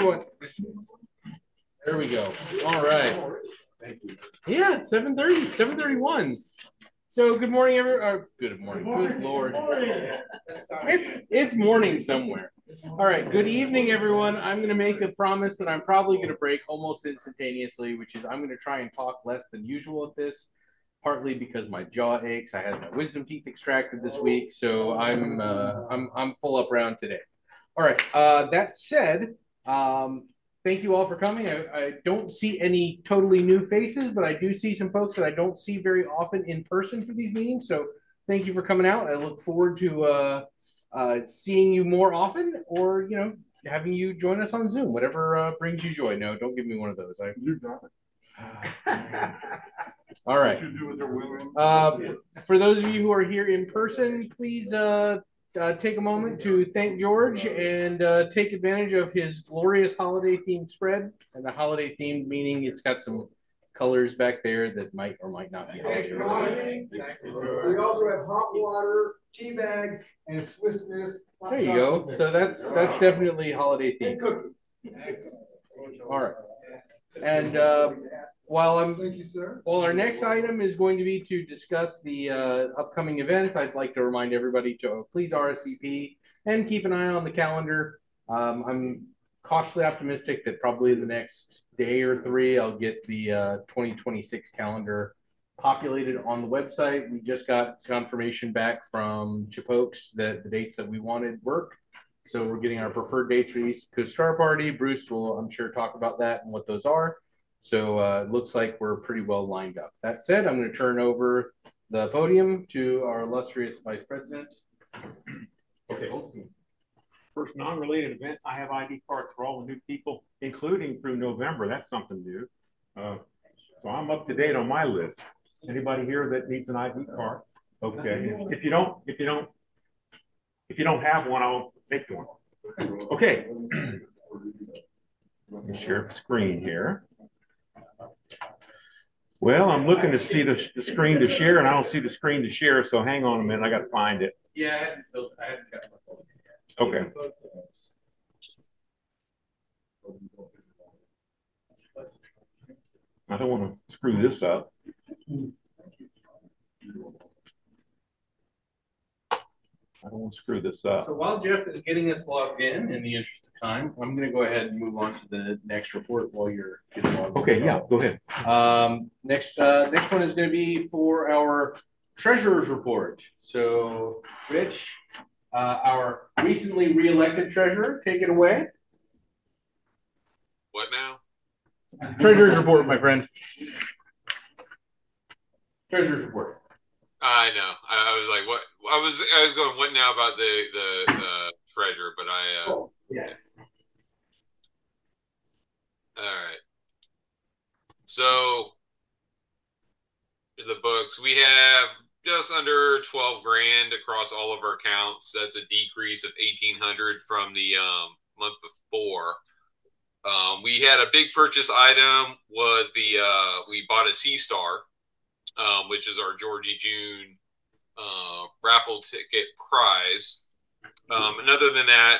what? There we go. All right. Thank you. Yeah, 7:30, 7:31. So good morning, everyone. Good morning. Good Lord. It's morning somewhere. All right. Good evening, everyone. I'm going to make a promise that I'm probably going to break almost instantaneously, which is I'm going to try and talk less than usual at this. Partly because my jaw aches. I had my wisdom teeth extracted this week, so I'm full up round today. All right. That said, thank you all for coming. I don't see any totally new faces, but I do see some folks that I don't see very often in person for these meetings. So thank you for coming out. I look forward to seeing you more often, or having you join us on Zoom, whatever brings you joy. No, don't give me one of those. You got it. All right. For those of you who are here in person, please take a moment to thank George and take advantage of his glorious holiday themed spread. And the holiday themed meaning it's got some colors back there that might or might not be holiday related. We also have hot water, tea bags, and Swiss Miss. There you go. So that's definitely holiday themed. All right. And while our next item is going to be to discuss the upcoming events, I'd like to remind everybody to please RSVP and keep an eye on the calendar. I'm cautiously optimistic that probably in the next day or three, I'll get the 2026 calendar populated on the website. We just got confirmation back from Chipokes that the dates that we wanted work. So we're getting our preferred dates for the East Coast Star Party. Bruce will, I'm sure, talk about that and what those are. So it looks like we're pretty well lined up. That said, I'm going to turn over the podium to our illustrious Vice President. Okay. First non-related event, I have ID cards for all the new people, including through November. That's something new. So I'm up to date on my list. Anybody here that needs an ID card? Okay. If you don't have one, I'll make one. Okay. Let me share the screen here. Well, I'm looking to see the screen to share, and I don't see the screen to share, so hang on a minute. I got to find it. Yeah, I haven't got my phone yet. Okay. I don't want to screw this up. I don't want to screw this up. So while Jeff is getting us logged in the interest of time, I'm going to go ahead and move on to the next report while you're getting logged in. Okay, yeah, go ahead. Next one is going to be for our treasurer's report. So, Rich, our recently reelected treasurer, take it away. What now? Treasurer's report, my friend. Treasurer's report. I know. I was like, what? I was going, what now about the treasurer? But yeah. All right. So the books, we have just under 12 grand across all of our accounts. That's a decrease of 1,800 from the month before. We had a big purchase item was we bought a C-Star, which is our Georgie June raffle ticket prize. And other than that,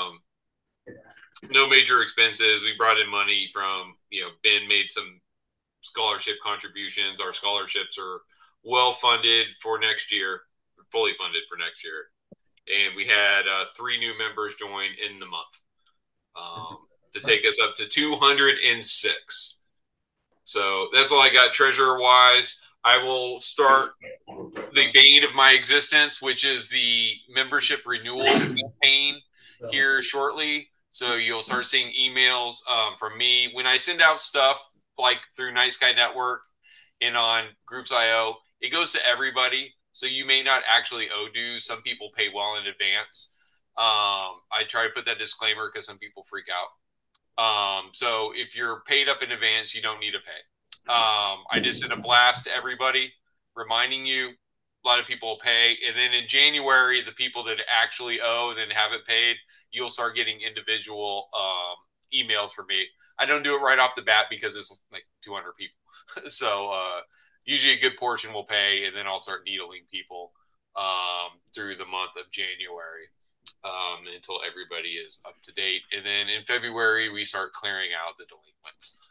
no major expenses. We brought in money from, Ben made some scholarship contributions. Our scholarships are well funded for next year, fully funded for next year. And we had 3 new members join in the month to take us up to 206. So that's all I got treasurer-wise. I will start the bane of my existence, which is the membership renewal campaign here shortly. So you'll start seeing emails from me. When I send out stuff like through Night Sky Network and on Groups.io, it goes to everybody. So you may not actually owe dues. Some people pay well in advance. I try to put that disclaimer because some people freak out. So if you're paid up in advance, you don't need to pay. I just sent a blast to everybody reminding you. A lot of people will pay. And then in January, the people that actually owe and haven't paid, you'll start getting individual emails from me. I don't do it right off the bat because it's like 200 people. So usually a good portion will pay, and then I'll start needling people through the month of January. until everybody is up to date. And then in February, we start clearing out the delinquents.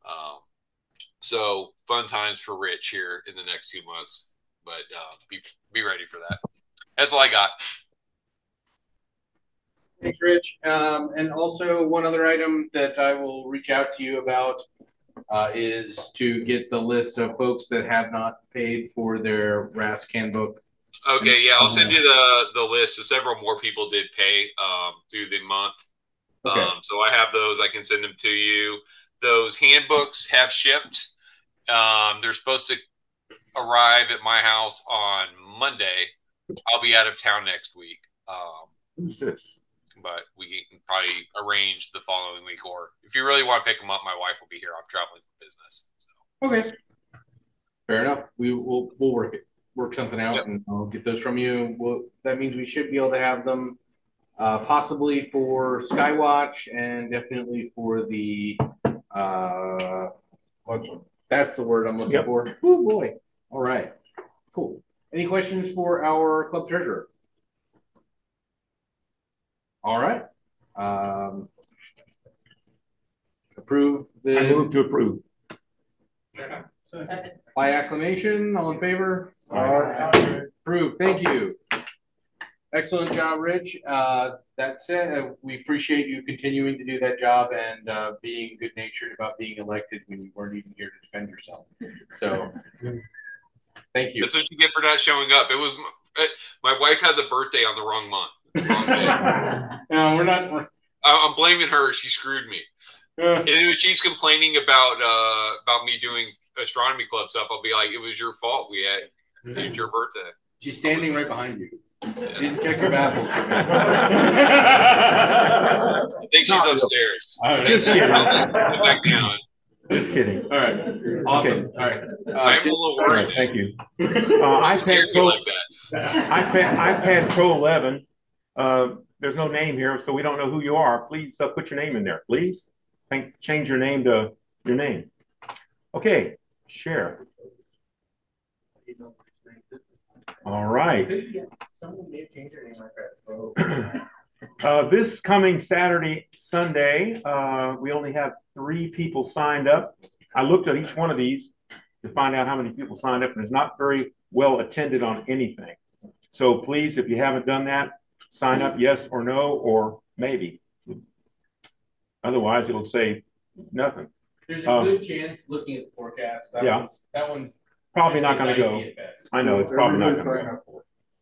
So fun times for Rich here in the next 2 months, but be ready for that. That's all I got. Thanks, Rich. And also one other item that I will reach out to you about is to get the list of folks that have not paid for their RASC handbook. Okay, yeah, I'll send you the list. So several more people did pay through the month. Okay. So I have those. I can send them to you. Those handbooks have shipped. They're supposed to arrive at my house on Monday. I'll be out of town next week. Who's this? But we can probably arrange the following week, or if you really want to pick them up, my wife will be here. I'm traveling for business. So. Okay. Fair enough. We'll work something out, and I'll get those from you. That means we should be able to have them possibly for Skywatch and definitely for the that's the word I'm looking for. Oh boy. All right. Cool. Any questions for our club treasurer? All right. Approve the. I move to approve. By acclamation, all in favor? Approved. Thank you. Excellent job, Rich. That said, we appreciate you continuing to do that job and being good-natured about being elected when you weren't even here to defend yourself. So, thank you. That's what you get for not showing up. It was my wife had the birthday on the wrong month. No, we're not. I'm blaming her. She screwed me. And she's complaining about me doing astronomy club stuff. I'll be like, it was your fault. It's your birthday. She's standing right behind you. Didn't check your baffles. I think she's upstairs. Just kidding. Back down. Just kidding. All right. Awesome. Okay. All right. I'm a little worried. Right, thank you. iPad Pro, like iPad Pro 11. There's no name here, so we don't know who you are. Please put your name in there, please. Change your name to your name. Okay, share. All right. This coming Saturday, Sunday, we only have 3 people signed up. I looked at each one of these to find out how many people signed up, and it's not very well attended on anything. So please, if you haven't done that, sign up yes or no or maybe. Otherwise, it'll say nothing. There's a good chance, looking at the forecast, that one's probably not going to go. I know it's probably not going to go.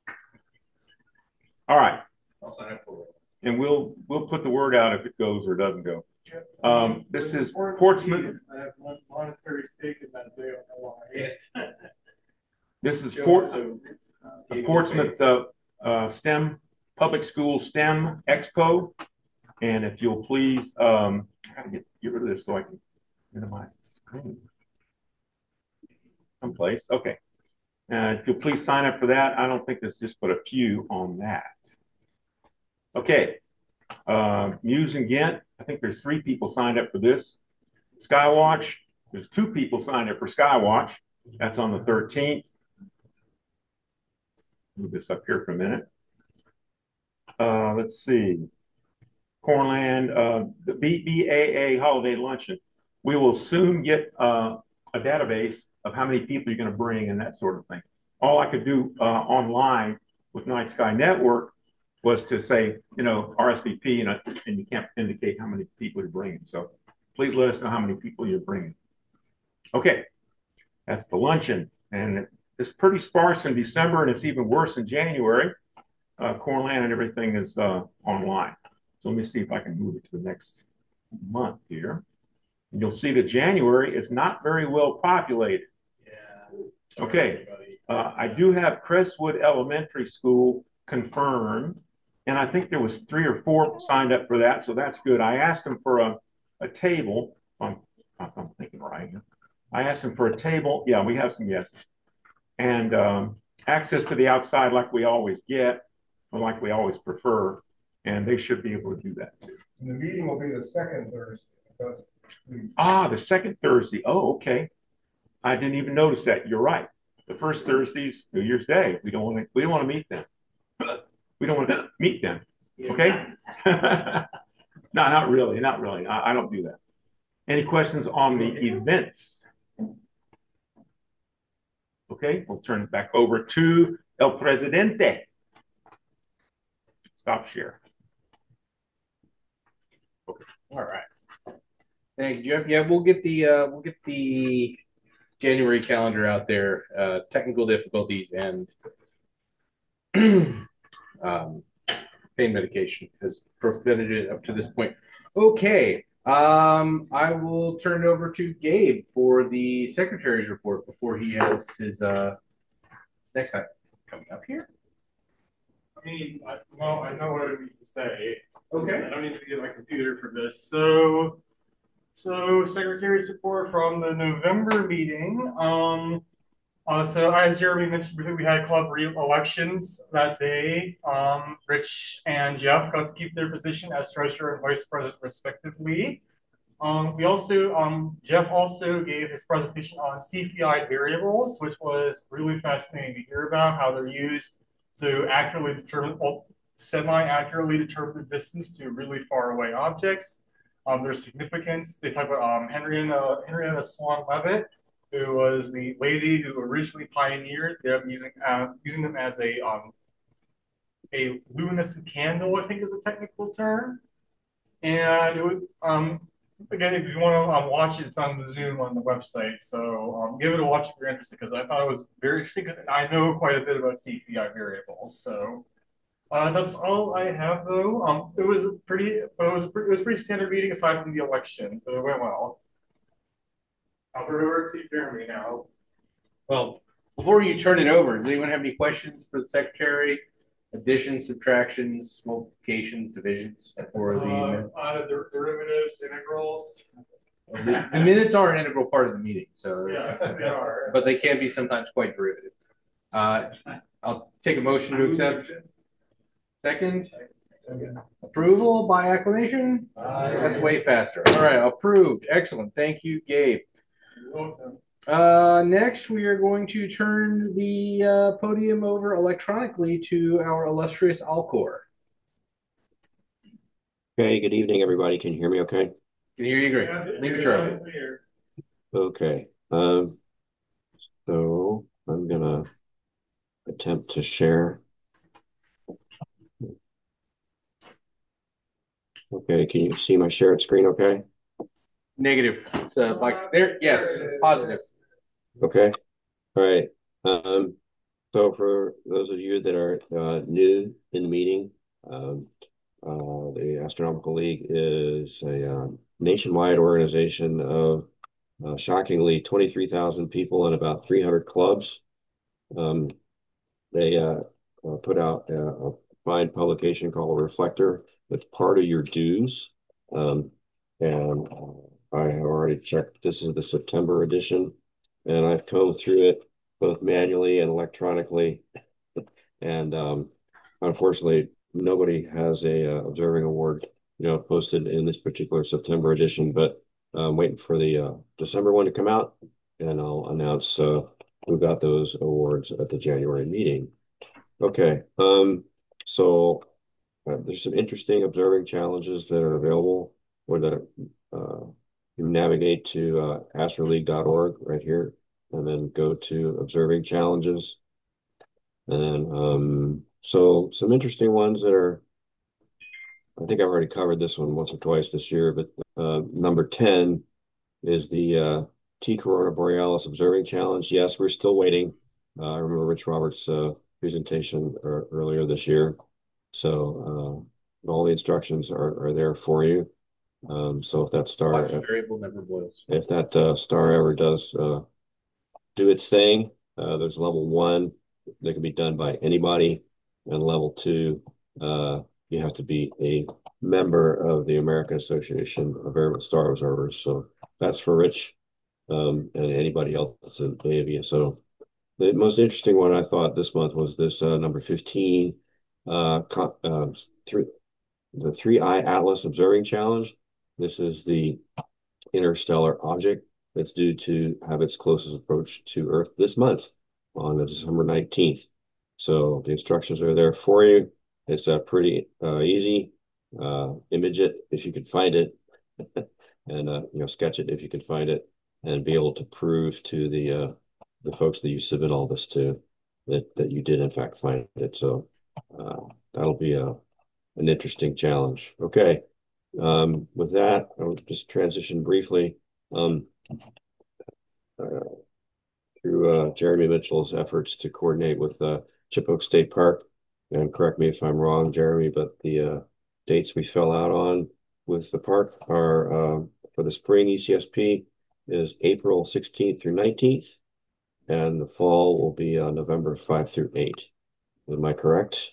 All right. I'll sign up for it. And we'll put the word out if it goes or doesn't go. This is Portsmouth. I have one monetary stake in that day. I don't know why. This is Portsmouth STEM Public School STEM Expo. And if you'll please, I gotta get rid of this so I can minimize the screen. Someplace. Okay. If you'll please sign up for that. I don't think there's just but a few on that. Okay. Muse and Ghent. I think there's 3 people signed up for this. Skywatch. There's 2 people signed up for Skywatch. That's on the 13th. Move this up here for a minute. Let's see. Cornland, the BBAA Holiday Luncheon. We will soon get a database of how many people you're going to bring and that sort of thing. All I could do online with Night Sky Network was to say, RSVP, and you can't indicate how many people you're bringing. So please let us know how many people you're bringing. Okay, that's the luncheon. And it's pretty sparse in December, and it's even worse in January. Cornland and everything is online. So let me see if I can move it to the next month here. And you'll see that January is not very well populated. Yeah. Okay. I do have Crestwood Elementary School confirmed, and I think there was 3 or 4 signed up for that, so that's good. I asked them for a table. I'm thinking right here. I asked them for a table. Yeah, we have some yeses. And access to the outside like we always get, or like we always prefer, and they should be able to do that too. And the meeting will be the second Thursday. The second Thursday. Oh, okay. I didn't even notice that. You're right. The first Thursday's New Year's Day. We don't want to meet them. We don't want to meet them. Okay? No, not really, not really. I don't do that. Any questions on the events? Okay, we'll turn it back over to El Presidente. Stop share. Okay. All right. Thank you, Jeff. Yeah, we'll get the January calendar out there. Technical difficulties and pain medication has prevented it up to this point. Okay. I will turn it over to Gabe for the secretary's report before he has his next item coming up here. I know what I need to say. Okay. I don't need to get my computer for this. So secretary's report from the November meeting. So as Jeremy mentioned, we had club elections that day. Rich and Jeff got to keep their position as treasurer and vice president respectively. Jeff also gave his presentation on CPI variables, which was really fascinating to hear about how they're used to semi-accurately determine the distance to really far away objects. Their significance. They talk about Henrietta Swan Leavitt, who was the lady who originally pioneered them using them as a luminescent candle, I think is a technical term. And it would again, if you want to watch it, it's on the Zoom on the website. So give it a watch if you're interested, because I thought it was very interesting. And I know quite a bit about CPI variables. So that's all I have, though. It was a pretty standard meeting aside from the election, so it went well. I'll turn it over to Jeremy now. Well, before you turn it over, does anyone have any questions for the secretary? Additions, subtractions, multiplications, divisions for the derivatives, integrals. the minutes are an integral part of the meeting, so yes, they are. But they can be sometimes quite derivative. I'll take a motion to accept. Second. Approval by acclamation. That's way faster. All right, approved. Excellent. Thank you, Gabe. You're welcome. Next, we are going to turn the podium over electronically to our illustrious Alcor. Okay, good evening, everybody. Can you hear me okay? Can hear you great. Leave it true. Okay. So I'm going to attempt to share. Okay, can you see my shared screen okay? Negative. It's like there. Yes, positive. Okay. All right. So for those of you that are new in the meeting, the Astronomical League is a nationwide organization of shockingly 23,000 people and about 300 clubs. They put out a fine publication called Reflector. It's part of your dues. And I have already checked. This is the September edition, and I've combed through it both manually and electronically. And unfortunately, nobody has a observing award, posted in this particular September edition. But I'm waiting for the December one to come out, and I'll announce who got those awards at the January meeting. Okay. So there's some interesting observing challenges that are available, or that you navigate to astroleague.org right here, and then go to observing challenges. And then, so some interesting ones that are, I think I've already covered this one once or twice this year, but number 10 is the T Corona Borealis Observing Challenge. Yes, we're still waiting. I remember Rich Roberts' presentation earlier this year. So all the instructions are there for you. So if that star variable never boils. If that star ever does do its thing, there's level 1 that can be done by anybody, and level 2 you have to be a member of the American Association of Variable Star Observers. So that's for Rich and anybody else that's in AVA. So the most interesting one I thought this month was this number 15, the 3i Atlas Observing Challenge. This is the interstellar object that's due to have its closest approach to Earth this month on December 19th. So the instructions are there for you. It's pretty easy. Image it if you can find it, and sketch it if you can find it, and be able to prove to the folks that you submit all this to that you did in fact find it. So that'll be an interesting challenge. Okay. With that, I'll just transition briefly through Jeremy Mitchell's efforts to coordinate with Chip Oak State Park. And correct me if I'm wrong, Jeremy, but the dates we fell out on with the park are for the spring ECSP is April 16th through 19th, and the fall will be November 5 through 8. Am I correct?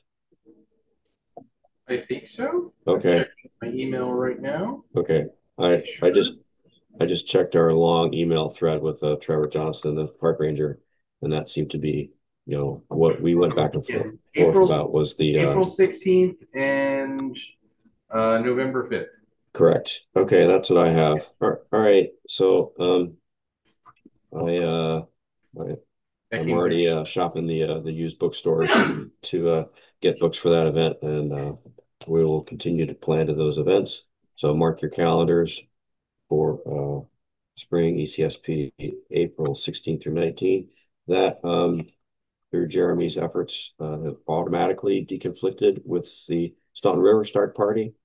I think so. Okay. I'm checking my email right now. Okay. I just checked our long email thread with Trevor Johnston, the park ranger, and that seemed to be, what we went back and forth about was the April 16th and November 5th. Correct. Okay, that's what I have. All right. So I'm already shopping the used bookstores to get books for that event, and we will continue to plan to those events. So mark your calendars for spring ECSP April 16th through 19th. That through Jeremy's efforts have automatically deconflicted with the Staunton River Start Party.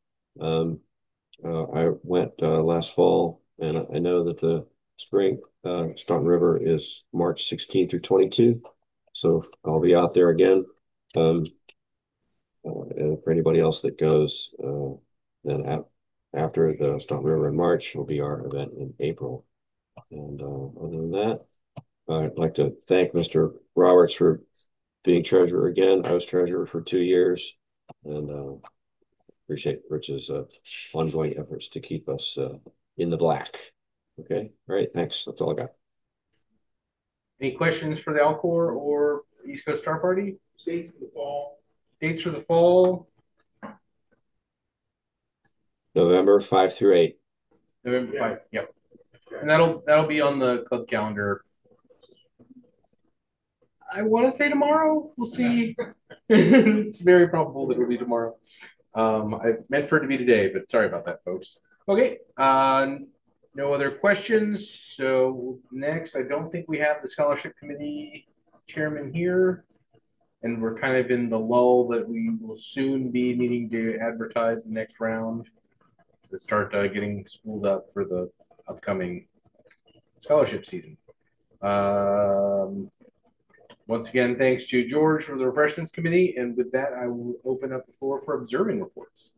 I went last fall, and I know that the spring Staunton River is March 16 through 22. So I'll be out there again. And for anybody else that goes, then after the Staunton River in March will be our event in April. And other than that, I'd like to thank Mr. Roberts for being treasurer again. I was treasurer for 2 years, and appreciate Rich's ongoing efforts to keep us in the black. Okay. All right. Thanks. That's all I got. Any questions for the Alcor or East Coast Star Party? Dates for the fall. Dates for the fall. November 5 through 8. November 5. Yep. And that'll be on the club calendar. I want to say tomorrow. We'll see. It's very probable that it'll be tomorrow. I meant for it to be today, but sorry about that, folks. Okay. No other questions. So next, I don't think we have the scholarship committee chairman here, and we're kind of in the lull that we will soon be needing to advertise the next round to start getting spooled up for the upcoming scholarship season. Once again, thanks to George for the refreshments committee, and with that, I will open up the floor for observing reports.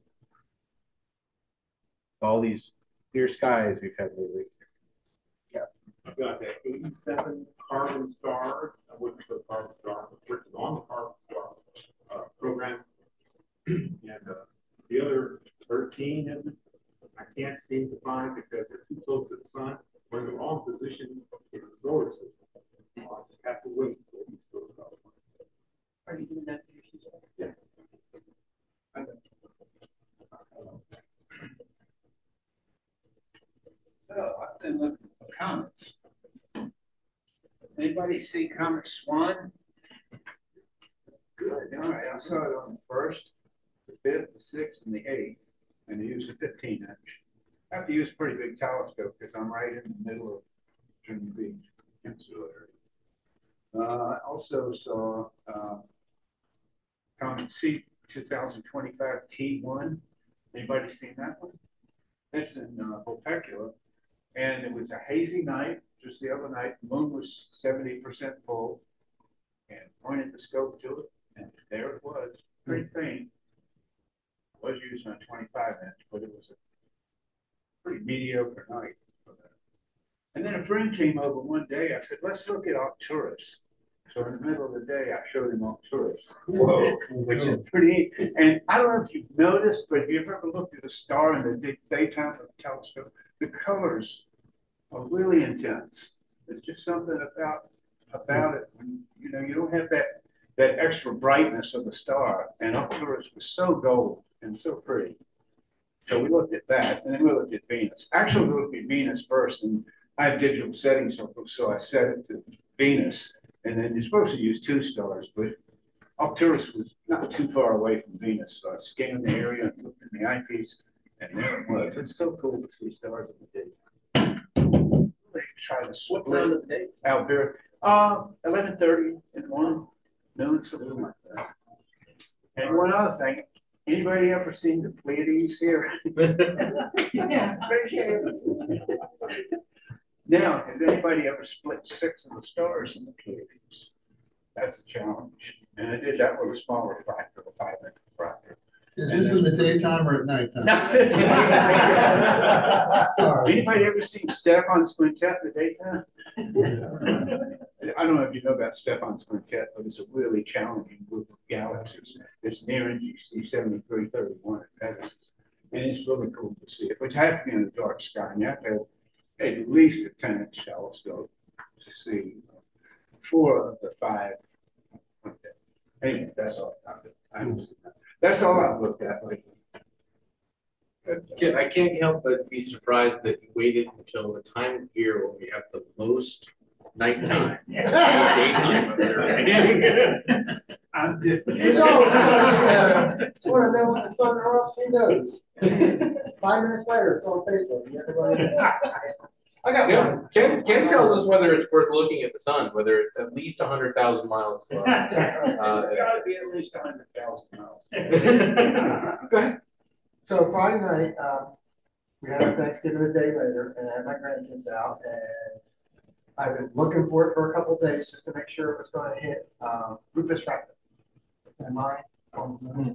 All these clear skies we've had lately. Yeah, I've got that 87 carbon stars. I wouldn't put carbon star, but working on the carbon star program, and the other 13 I can't seem to find because they're too close to the sun. We're in the wrong position in the solar system. I'll just have to wait until these goes up. Are you doing that? Yeah. So I've been looking for comets. Anybody see Comet Swan? Good. All right. I saw it on the 1st, the 5th, the 6th, and the 8th, and I used a 15-inch. I have to use a pretty big telescope because I'm right in the middle of Virginia Beach, Peninsula area. I also saw Comet C 2025 T1. Anybody seen that one? It's in Vulpecula, and it was a hazy night. Just the other night, the moon was 70% full, and pointed the scope to it, and there it was, pretty faint. I was using a 25-inch, but it was a pretty mediocre night for that. And then a friend came over one day. I said, let's look at Arcturus. So in the middle of the day, I showed him Arcturus. Whoa, which is pretty. And I don't know if you've noticed, but if you've ever looked at a star in the daytime of the telescope, the colors are really intense. There's just something about it. You know, you don't have that extra brightness of the star. And Arcturus was so gold and so pretty. So we looked at that, and then we looked at Venus. Actually, we looked at Venus first, and I have digital settings, so I set it to Venus. And then you're supposed to use 2 stars, but Arcturus was not too far away from Venus, so I scanned the area and looked in the eyepiece, and there it was. It's so cool to see stars in the day. They try to What time of the day? out there. 11:30 and 1 noon, something like that. And one other thing, anybody ever seen the Pleiades here? Yeah. Now, has anybody ever split 6 of the stars in the Pleiades? That's a challenge. And I did that with a small refractor, a 5-inch refractor. Is this in the daytime or at nighttime? Sorry. Anybody ever seen Stephan's Quintet in the daytime? I don't know if you know about Stephan's Quintet, but it's a really challenging group of galaxies. It's near NGC 7331 at Ephesus. And it's really cool to see it. But you have to be in the dark sky, and you have to have at least a 10-inch telescope to see 4 of the 5. Anyway, that's all. That's all I've looked at lately. I can't help but be surprised that you waited until the time of year when we have the most nighttime. Daytime observing. I'm different. You know, sort of, then when the sun erupts, he knows. 5 minutes later, it's on Facebook. Everybody, I got one. Ken tells us whether it's worth looking at the sun, whether it's at least 100,000 miles. It's got to be at least 100,000 miles. Go ahead. So Friday night, we had our Thanksgiving a day later, and I had my grandkids out, and I've been looking for it for a couple of days just to make sure it was going to hit Rufus Rectum. Am I on the moon?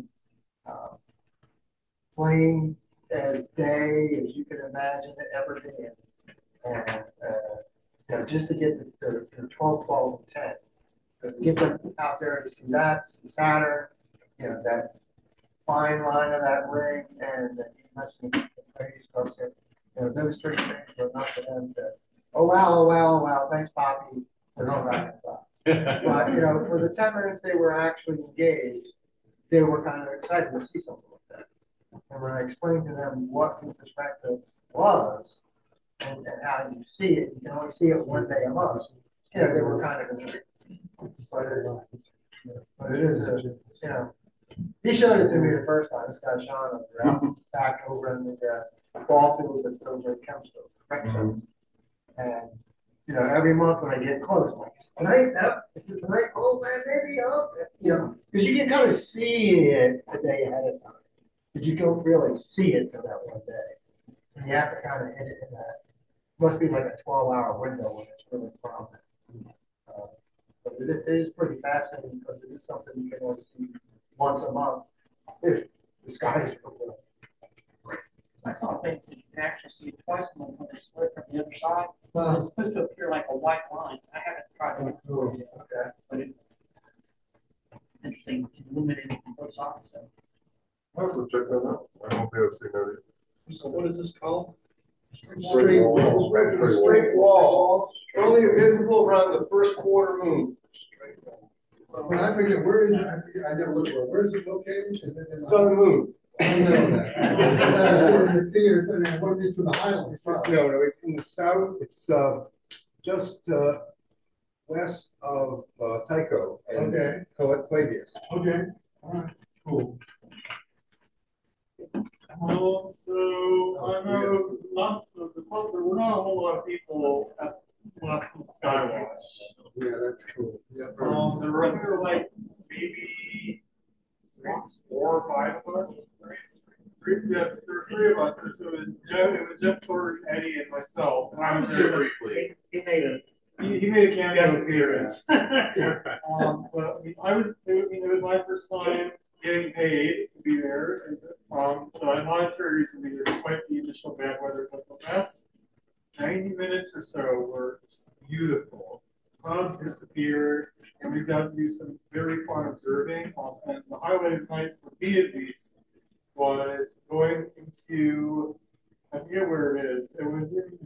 Plain as day as you can imagine it ever being. And you know, just to get the 12, 12, and 10. To get them out there to see that, see Saturn, you know, that fine line of that ring, and you mentioned the Pleiades cluster. You know, those 3 things were enough for them to, oh wow, thanks, Poppy, for no reconcile. But you know, for the 10 minutes they were actually engaged, they were kind of excited to see something like that. And when I explained to them what the perspective was and how you see it, you can only see it one day a month. You know, they were kind of intrigued. But it is a, you know, he showed it to me the first time. This guy Sean out back over in the ball field at over at Kempsville. And you know, every month when I get close, I'm like, tonight, no, is it tonight? Oh man, maybe you know, because you can kind of see it the day ahead of time, but you don't really see it till that one day. And you have to kind of hit it in that. Must be like a 12-hour window when it's really prominent. But it is pretty fascinating because it is something you can only see once a month if the sky is purple. I saw things that you can actually see twice a month when they split from the other side. Well, it's supposed to appear like a white line. I haven't tried it. Okay. But it's interesting, illuminating from both sides. So. I'll go check that out. I won't be able to see that. So what is this called? Straight walls. Straight walls. Only visible around the first quarter moon. When I forget, where is it? I never looked for it. Where is it located? Is it in It's on the moon. I know that. In the sea or something. What is it in the highlands? No, it's in the south. It's just west of Tycho and Palladius. Okay. All right. Cool. So I know we're not a whole lot of people at Western Skywatch. Yeah, that's cool. Yeah. There were like maybe 4 or 5 of us. There were 3 of us. So it was Jeff Torres, Eddie, and myself. And I was there briefly. He made a cameo appearance. But it was my first time getting paid to be there. And, so I monitored recently, despite the initial bad weather, but the last 90 minutes or so were beautiful. Clouds disappeared, and we got to do some very fun observing. And the highlight of the night, for me at least, was going into, I forget where it is. It was in,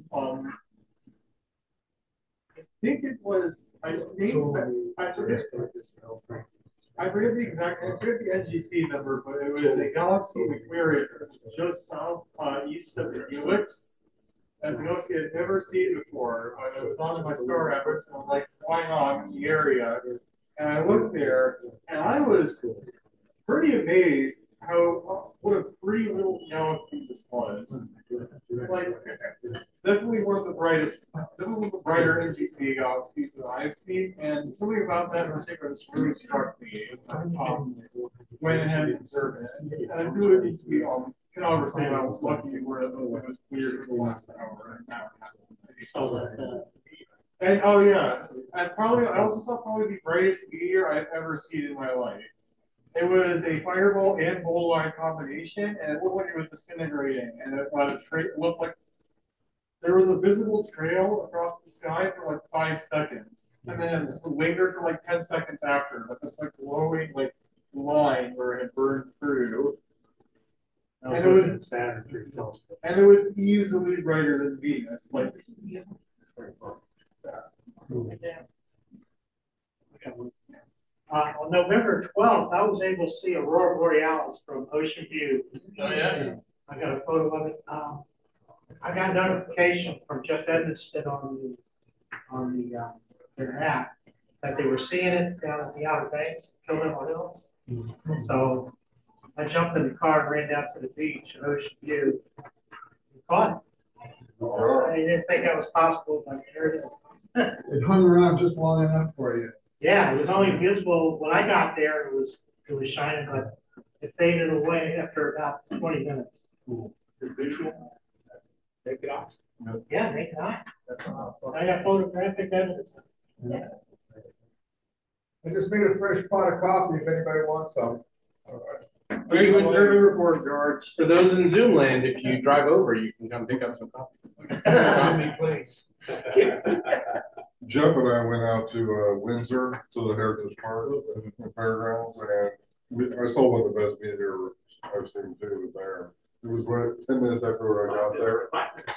I forget the NGC number, but it was a galaxy in Aquarius that was just south east of the Helix. As a galaxy I'd never seen before. It was on my star efforts, and I'm like, why not in the area? and I looked there, and I was pretty amazed how what a pretty little galaxy this was. Like, definitely was the brightest, definitely the brighter NGC galaxies that I've seen, and something about that in particular that's really struck me when I had observed it. And I really need to be can obviously I was lucky where it was clear for the last hour. And oh yeah, I also saw probably the brightest meteor I've ever seen in my life. It was a fireball and bullseye combination, and it looked like it was disintegrating, and it looked like there was a visible trail across the sky for like 5 seconds, and then it lingered for like 10 seconds after, like this like glowing like line where it had burned through. And it was easily brighter than Venus, like. On November 12th, I was able to see Aurora Borealis from Ocean View. Oh, yeah. I got a photo of it. I got notification from Jeff Edmiston on their app that they were seeing it down at the Outer Banks, Kildale Hills. So I jumped in the car and ran down to the beach at Ocean View and caught it. I didn't think that was possible, but here it is. It hung around just long enough for you. Yeah, it was only visible when I got there. It was shining, but it faded away after about 20 minutes. Cool. Visual. Take it off. Yeah, naked eye. I got photographic evidence. Yeah. I just made a fresh pot of coffee if anybody wants some. All right. Thanks for the report, George. For those in Zoom land, if you drive over, you can come pick up some coffee. Please. Jeff and I went out to Windsor to the Heritage Park and Fairgrounds, and I saw one of the best meteors I've seen too there. It was right 10 minutes after I got there.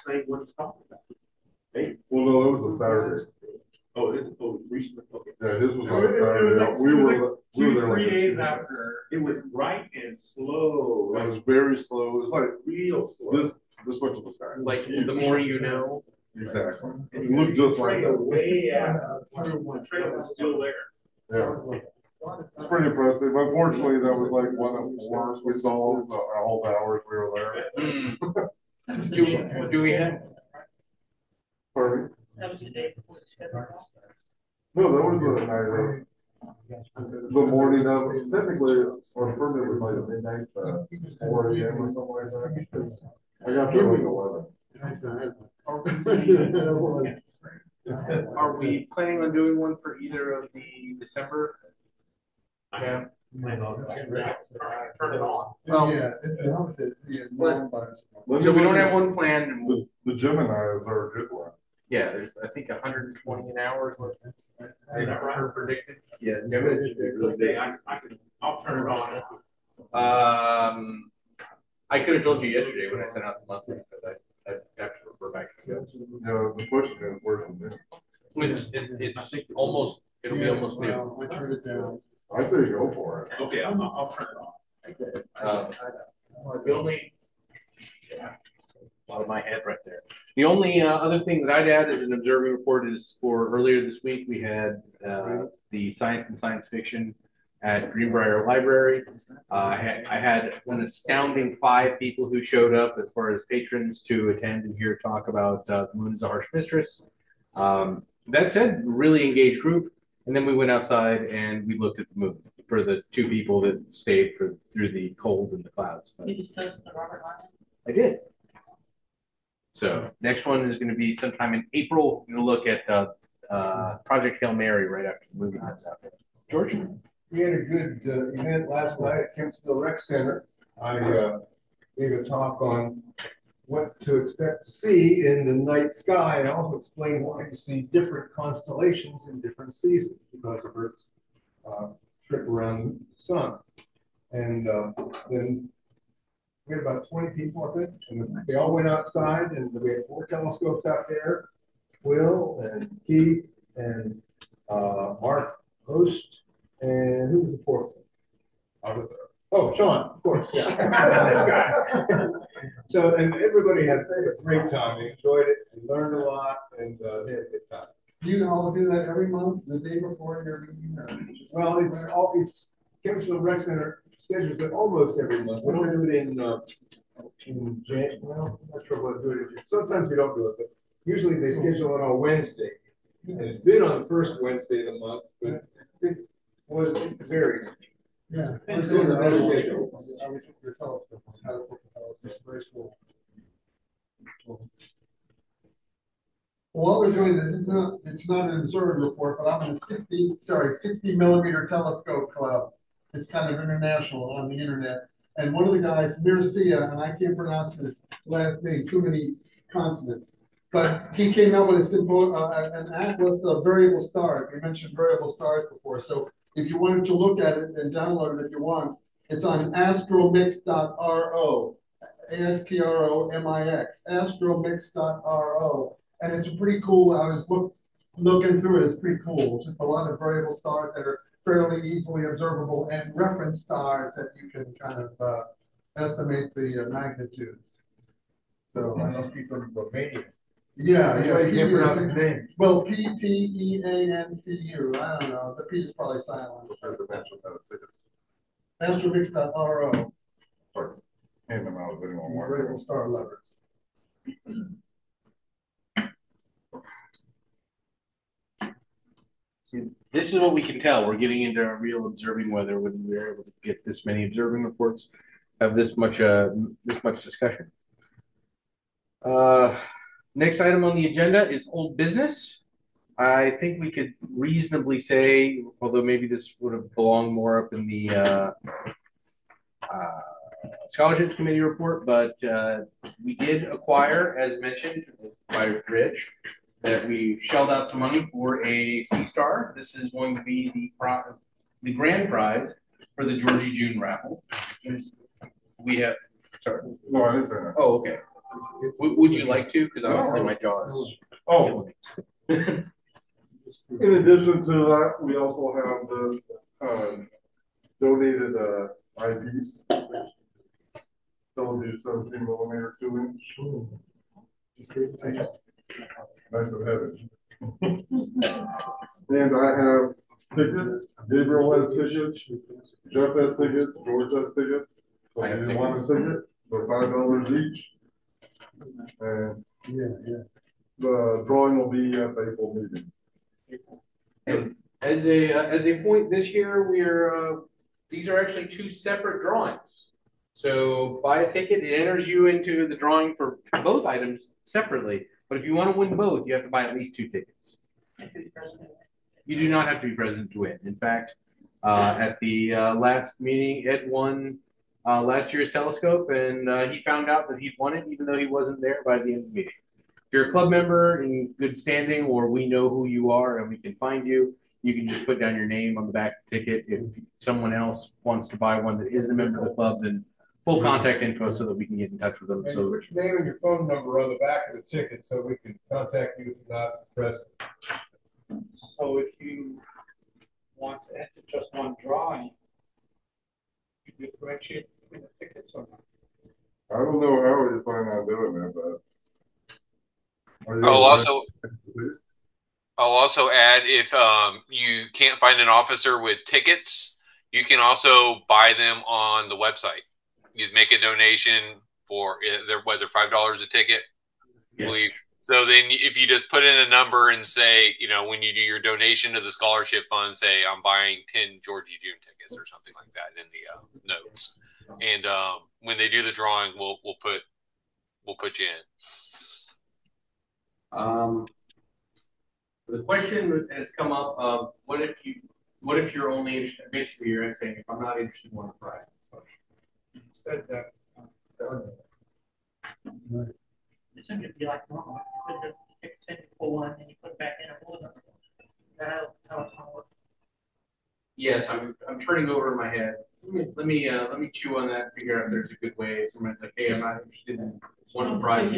Well, no, it was a Saturday. Oh, it is. Oh, recently. Okay. Yeah, his was on a Saturday. We were there 3 days like after. It was bright and slow. It was very slow. It was like Real slow. this much of the sky. Like the more you know. Exactly. It looked just like that. Way out. The trail is still there. Yeah. It's pretty impressive. Unfortunately, that was like one of the worst we saw all the hours we were there. Do we have? Pardon? That was the day before the schedule. No, that was the night. The morning of, technically, our permit was like midnight, 4 a.m. or something like that. I got there like 11. Are we planning on doing one for either of the December? Yeah. Turn it on. Well, Yeah, it's the opposite. Yeah, So we don't have one planned. The Gemini is our good one. Yeah, there's I think 120 an hour is what they predicted. Yeah, Gemini should be really big. I'll turn it on. I could have told you yesterday when I sent out the monthly, but I have to refer back to that. Yeah, the question is where's the new? It's almost it'll be almost new. I turned it down. I say go for it. Okay, I'll turn it on. The only out of my head right there. The only other thing that I'd add as an observing report is for earlier this week we had the Science and Science Fiction at Greenbrier Library. I had an astounding 5 people who showed up as far as patrons to attend and hear talk about The Moon is a Harsh Mistress. That said, really engaged group. And then we went outside and we looked at the moon for the 2 people that stayed through the cold and the clouds. You just posted the Robert Lyman? I did. So next one is going to be sometime in April. We're going to look at Project Hail Mary right after the movie comes out. George? We had a good event last night at Kempsville Rec Center. I gave a talk on what to expect to see in the night sky, and also explained why you see different constellations in different seasons because of Earth's trip around the sun. And then we had about 20 people, I think, and they all went outside, and we had 4 telescopes out there. Will and Keith and Mark Host, and who was the 4th one? Oh, Sean, of course. Yeah. This guy. So, and everybody had a great time. They enjoyed it. They learned a lot, and they had a good time. Do you all do that every month, the day before your meeting? Well, it's Kempsville Rec Center schedules it almost every month. We don't do it in January. Well, I'm not sure what to do it. Sometimes we don't do it, but usually they schedule it on Wednesday. And it's been on the first Wednesday of the month, but it varies. Yeah. It's in the other schedule. I wish you could tell us how to put the telescope. It's very cool. While we're doing this, it's not an observed report, but I'm in a 60 millimeter telescope club. It's kind of international on the internet. And one of the guys, Mircea, and I can't pronounce his last name, too many consonants, but he came out with a simple, an atlas of variable stars. We mentioned variable stars before. So if you wanted to look at it and download it if you want, it's on astromix.ro, ASTROMIX, astromix.ro. And it's pretty cool. I was looking through it. It's pretty cool. Just a lot of variable stars that are fairly easily observable and reference stars that you can kind of estimate the magnitudes. So I must be from Romania. Yeah, yeah. You can't pronounce his name. Well, P-T-E-A-N-C-U. I don't know. The P is probably silent. Astromix.ro. Sorry. Hand them out if anyone wants Variable star levers. This is what we can tell. We're getting into a real observing weather when we're able to get this many observing reports, have this much discussion. Next item on the agenda is old business. I think we could reasonably say, although maybe this would have belonged more up in the scholarships committee report, but we did acquire, as mentioned by Rich, that we shelled out some money for a C-Star. This is going to be the grand prize for the Georgie June raffle. We have, sorry. No, I didn't say that. Oh, okay. Would you like to? Because obviously my jaw is. Oh. In addition to that, we also have this donated IPs. W 17 millimeter 2-inch. Nice and heavy. And I have tickets. Gabriel has tickets. Jeff has tickets. George has tickets. So if you want a ticket, they're $5 each. And the drawing will be at the April meeting. And as a point this year, these are actually two separate drawings. So buy a ticket, it enters you into the drawing for both items separately. But if you want to win both, you have to buy at least 2 tickets. You do not have to be present to win. In fact, at the last meeting, Ed won last year's telescope, and he found out that he'd won it even though he wasn't there by the end of the meeting. If you're a club member in good standing, or we know who you are and we can find you, you can just put down your name on the back of the ticket. If someone else wants to buy one that isn't a member of the club, then full contact info so that we can get in touch with them. And so put your name and your phone number on the back of the ticket so we can contact you if you're not present. So if you want to enter just one drawing, you differentiate between the tickets or not? I don't know how we plan on doing that, but I'll also add, if you can't find an officer with tickets, you can also buy them on the website. You make a donation for whether $5 a ticket, I believe. So then if you just put in a number and say, when you do your donation to the scholarship fund, say I'm buying 10 Georgie June tickets or something like that in the notes. And when they do the drawing, we'll put you in. The question has come up of what if you're only interested, basically you're saying if I'm not interested in one of the prizes. So you said that. It's going to be like normal. You put the tickets in, you pull one, and you put it back in and pull it up. Is that how it's going to work? Yes, I'm turning over in my head. Let me chew on that and figure out if there's a good way. Somebody's like, hey, I'm not interested in one of the prizes.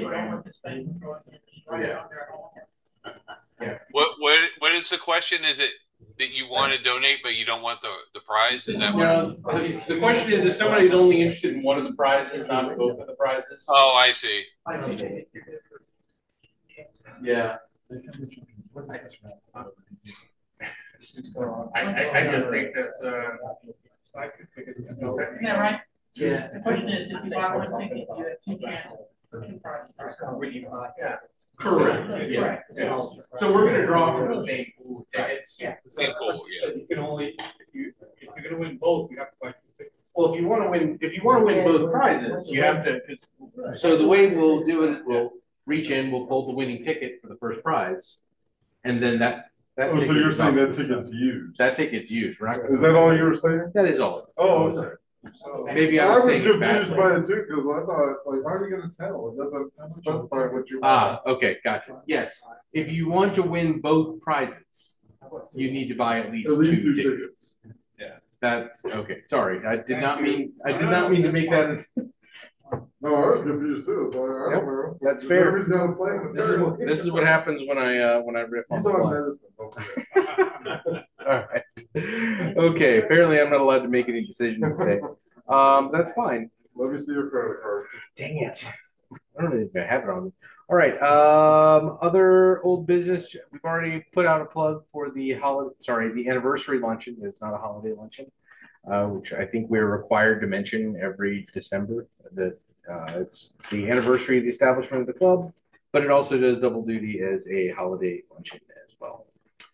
Yeah. What is the question? Is it that you want to donate but you don't want the prize? Is that the question is if somebody's only interested in one of the prizes, not both of the prizes? Oh, I see. Yeah. I just think that, Isn't that right? Yeah. The question is, if you buy one ticket, you have two chances. Yeah. Correct. Yeah. Yeah. So we're gonna draw from the same pool of tickets. Yeah. Same pool, So you can only, if you're gonna win both, you have to buy two tickets. Well, if you want to win both prizes, you have to, so the way we'll do it is we'll reach in, we'll pull the winning ticket for the first prize. And then that. Oh, so you're saying that ticket's used? That ticket's used, right? Is that all you were saying? That is all. Oh, okay. Maybe I I was was saying it confused badly. by it too, because I thought, like, how are you gonna tell? It doesn't specify what you want. Ah, okay, gotcha. Yes, if you want to win both prizes, you need to buy at least two tickets. Yeah, that's, okay, sorry, I did not mean to make that as. No, I was confused too, so I don't know. That's fair. Everybody's got a plan. This is what happens when I riff on He's the on fly. medicine. All right. Okay, apparently I'm not allowed to make any decisions today. That's fine. Let me see your credit card. Dang it. I don't even have it on me. All right. Other old business. We've already put out a plug for the the anniversary luncheon. It's not a holiday luncheon, which I think we're required to mention every December. That it's the anniversary of the establishment of the club, but it also does double duty as a holiday luncheon as well.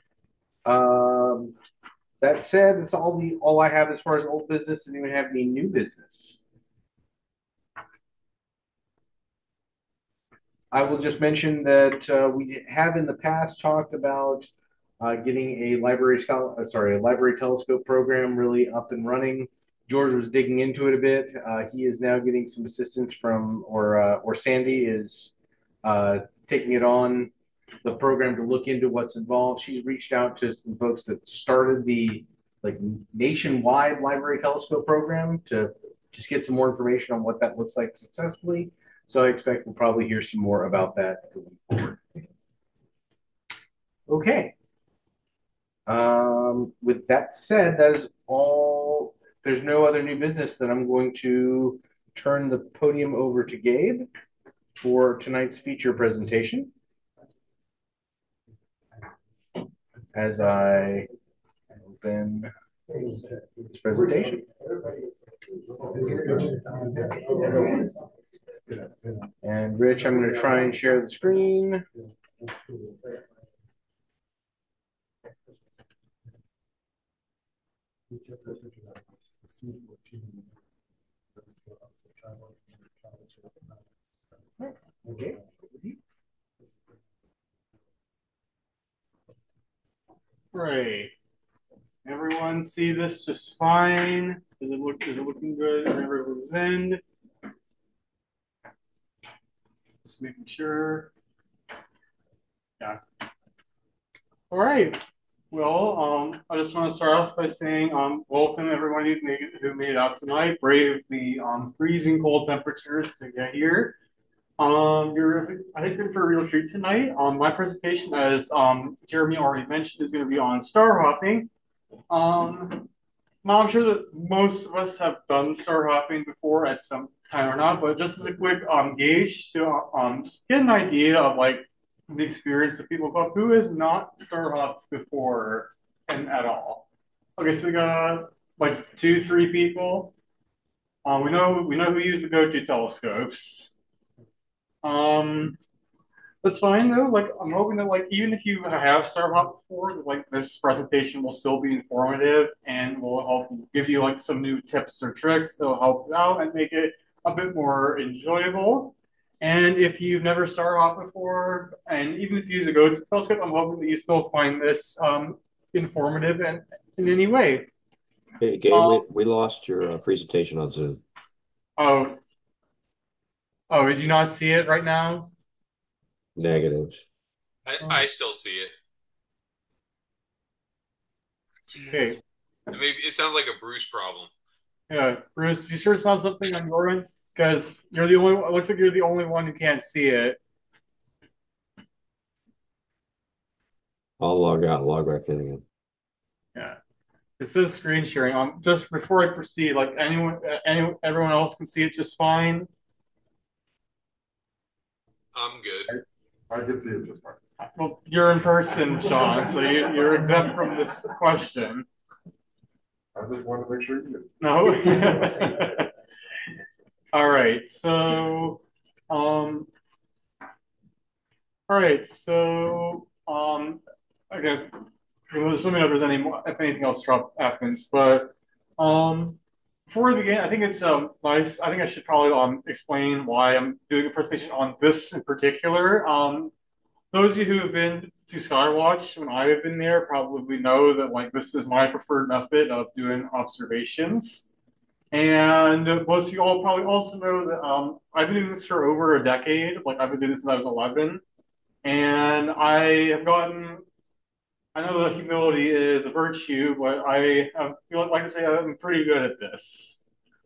That said, that's all I have as far as old business. Doesn't even have any new business. I will just mention that we have in the past talked about getting a library telescope program really up and running. George was digging into it a bit. He is now getting some assistance from, or Sandy is taking it on the program to look into what's involved. She's reached out to some folks that started the nationwide library telescope program to just get some more information on what that looks like successfully. So I expect we'll probably hear some more about that going forward. Okay. With that said, that is all. If there's no other new business, then I'm going to turn the podium over to Gabe for tonight's feature presentation. As I open this presentation. And Rich, I'm going to try and share the screen. Okay. Great. Everyone see this just fine? Is it looking good on everyone's end? Just making sure. Yeah. All right. Well, I just want to start off by saying welcome everyone who made it out tonight. Brave the freezing cold temperatures to get here. I think you're for a real treat tonight. My presentation, as Jeremy already mentioned, is going to be on star hopping. Now I'm sure that most of us have done star hopping before at some time or not, but just as a quick gauge to just get an idea of the experience of people who has not star hopped before and at all. Okay, so we got 2-3 people. We know who use the go-to telescopes. That's fine though. I'm hoping that even if you have star hopped before, this presentation will still be informative and will help give you some new tips or tricks that will help you out and make it a bit more enjoyable. And if you've never star hopped before, and even if you use a go-to telescope, I'm hoping that you still find this informative and in any way. Hey, Gabe, we lost your presentation on Zoom. Oh, did you not see it right now? Negative. I still see it. Okay. Maybe it sounds like a Bruce problem. Yeah, Bruce, you sure it's not something on your end? Because you're the only. It looks like you're the only one who can't see it. I'll log out and log back in again. Yeah, it says screen sharing. Just before I proceed, everyone else can see it just fine. I'm good. I can see it just fine. Well, you're in person, Sean, so you're exempt from this question. I just wanted to make sure you did. No. All right. So, again, let me know if there's if anything else happens. But before we begin, I think it's nice. I think I should probably explain why I'm doing a presentation on this in particular. Those of you who have been to Skywatch when I have been there probably know that like this is my preferred method of doing observations. And most of you all probably also know that I've been doing this for over a decade. Like I've been doing this since I was 11. And I have gotten, I know that humility is a virtue, but I feel like to say I'm pretty good at this.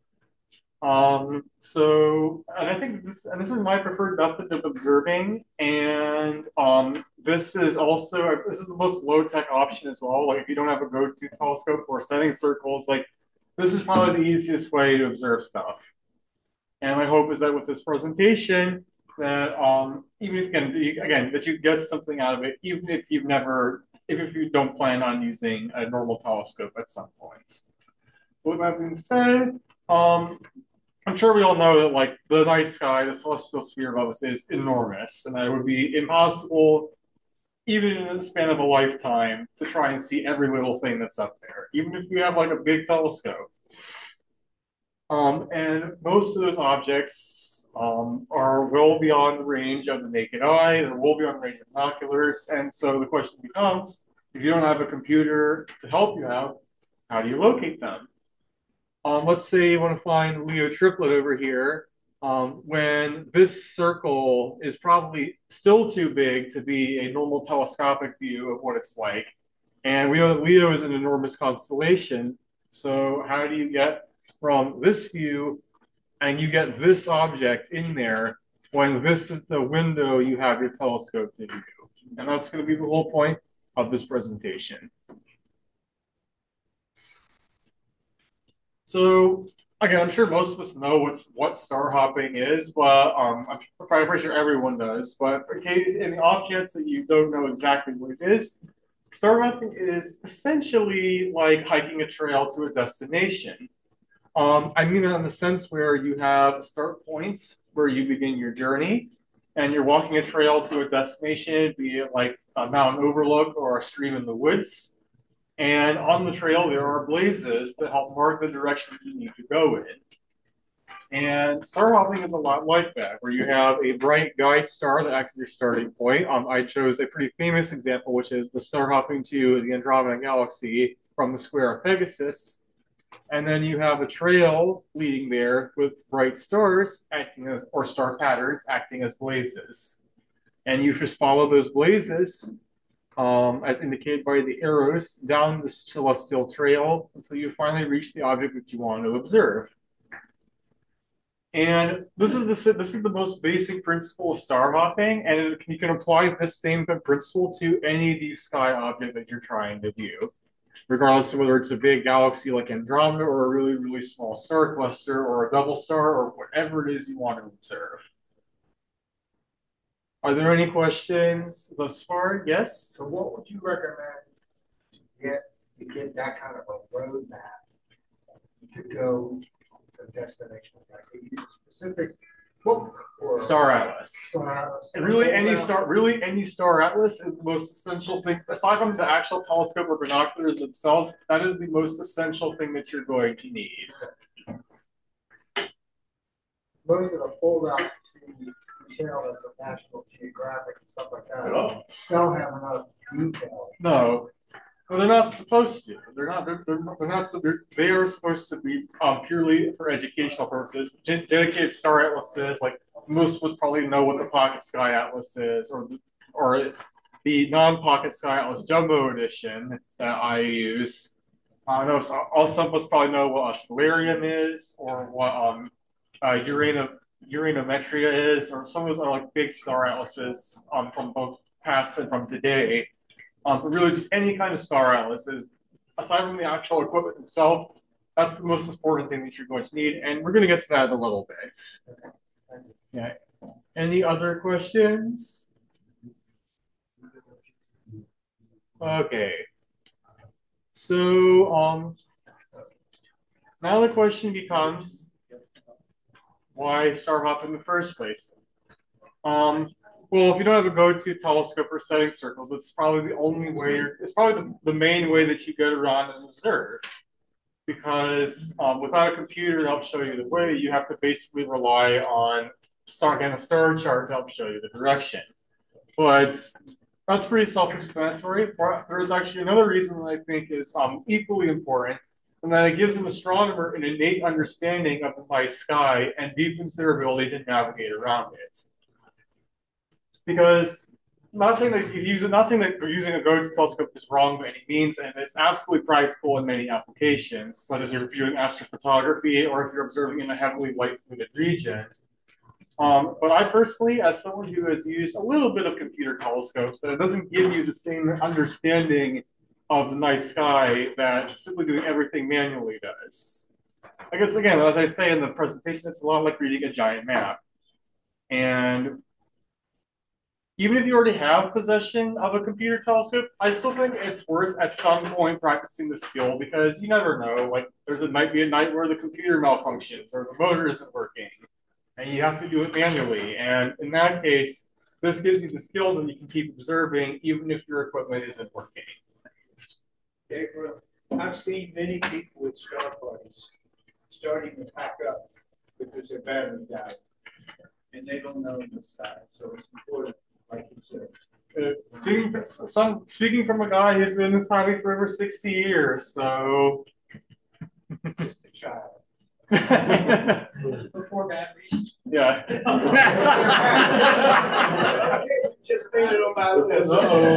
And I think this is my preferred method of observing, and this is the most low-tech option as well. Like if you don't have a go-to telescope or setting circles, like this is probably the easiest way to observe stuff. And my hope is that with this presentation, that even if that you get something out of it, even if if you don't plan on using a normal telescope at some point. With that being said, I'm sure we all know that like the night sky, the celestial sphere above us is enormous, and that it would be impossible, even in the span of a lifetime, to try and see every little thing that's up there, even if you have like a big telescope. And most of those objects are well beyond the range of the naked eye, they're well beyond the range of binoculars, and so the question becomes, if you don't have a computer to help you out, how do you locate them? Let's say you want to find Leo triplet over here, when this circle is probably still too big to be a normal telescopic view of what it's like. And we know that Leo is an enormous constellation. So how do you get from this view and you get this object in there when this is the window you have your telescope to view? And that's going to be the whole point of this presentation. So again, I'm sure most of us know what star hopping is, but I'm probably pretty sure everyone does. But in the off chance that you don't know exactly what it is, star hopping is essentially like hiking a trail to a destination. I mean that in the sense where you have start points where you begin your journey, and you're walking a trail to a destination, be it like a mountain overlook or a stream in the woods. And on the trail, there are blazes that help mark the direction you need to go in. And star hopping is a lot like that, where you have a bright guide star that acts as your starting point. I chose a pretty famous example, which is the star hopping to the Andromeda Galaxy from the square of Pegasus. And then you have a trail leading there with bright stars acting as, or star patterns acting as blazes. And you just follow those blazes as indicated by the arrows, down the celestial trail until you finally reach the object that you want to observe. And this is the most basic principle of star hopping, and you can apply this same principle to any deep sky object that you're trying to view, regardless of whether it's a big galaxy like Andromeda or a really, really small star cluster or a double star or whatever it is you want to observe. Are there any questions thus far? Yes? So what would you recommend to get that kind of a roadmap to go to a destination? Like a specific book or Star Atlas. And really any star atlas is the most essential thing. Aside from the actual telescope or binoculars themselves, that is the most essential thing that you're going to need. Most of the fold-out channels of National Geographic and stuff like that don't have enough detail. No. Well, they're not supposed to. They're not. They are supposed to be purely for educational purposes. Dedicated star atlases, like most of us probably know what the Pocket Sky Atlas is, or the non-Pocket Sky Atlas Jumbo Edition that I use. I know some of us probably know what a Stellarium is, or what Uranometria is, or some of those are like big star atlases from both past and from today. But really, just any kind of star atlas is, aside from the actual equipment itself, that's the most important thing that you're going to need, and we're going to get to that in a little bit. Yeah. Any other questions? Okay. So, now the question becomes, why star hop in the first place? Well, if you don't have a go-to telescope for setting circles, it's probably the only way. It's probably the main way that you get around and observe. Because without a computer to help show you the way, you have to basically rely on a star chart to help show you the direction. But that's pretty self-explanatory. There's actually another reason that I think is equally important, and that it gives an astronomer an innate understanding of the night sky and deepens their ability to navigate around it. Because not saying that using a go-to telescope is wrong by any means, and it's absolutely practical in many applications, such as if you're doing astrophotography or if you're observing in a heavily light-polluted region. But I personally, as someone who has used a little bit of computer telescopes, that it doesn't give you the same understanding of the night sky that simply doing everything manually does. I guess, again, as I say in the presentation, it's a lot like reading a giant map. And even if you already have possession of a computer telescope, I still think it's worth at some point practicing the skill, because you never know. Like, might be a night where the computer malfunctions or the motor isn't working, and you have to do it manually. And in that case, this gives you the skill that you can keep observing even if your equipment isn't working. Gabriel, I've seen many people with star parties starting to pack up because their battery died, and they don't know the sky. So it's important, like you said. Speaking from a guy who's been in this hobby for over 60 years, so just a child. Before batteries. Yeah. Just made it about this.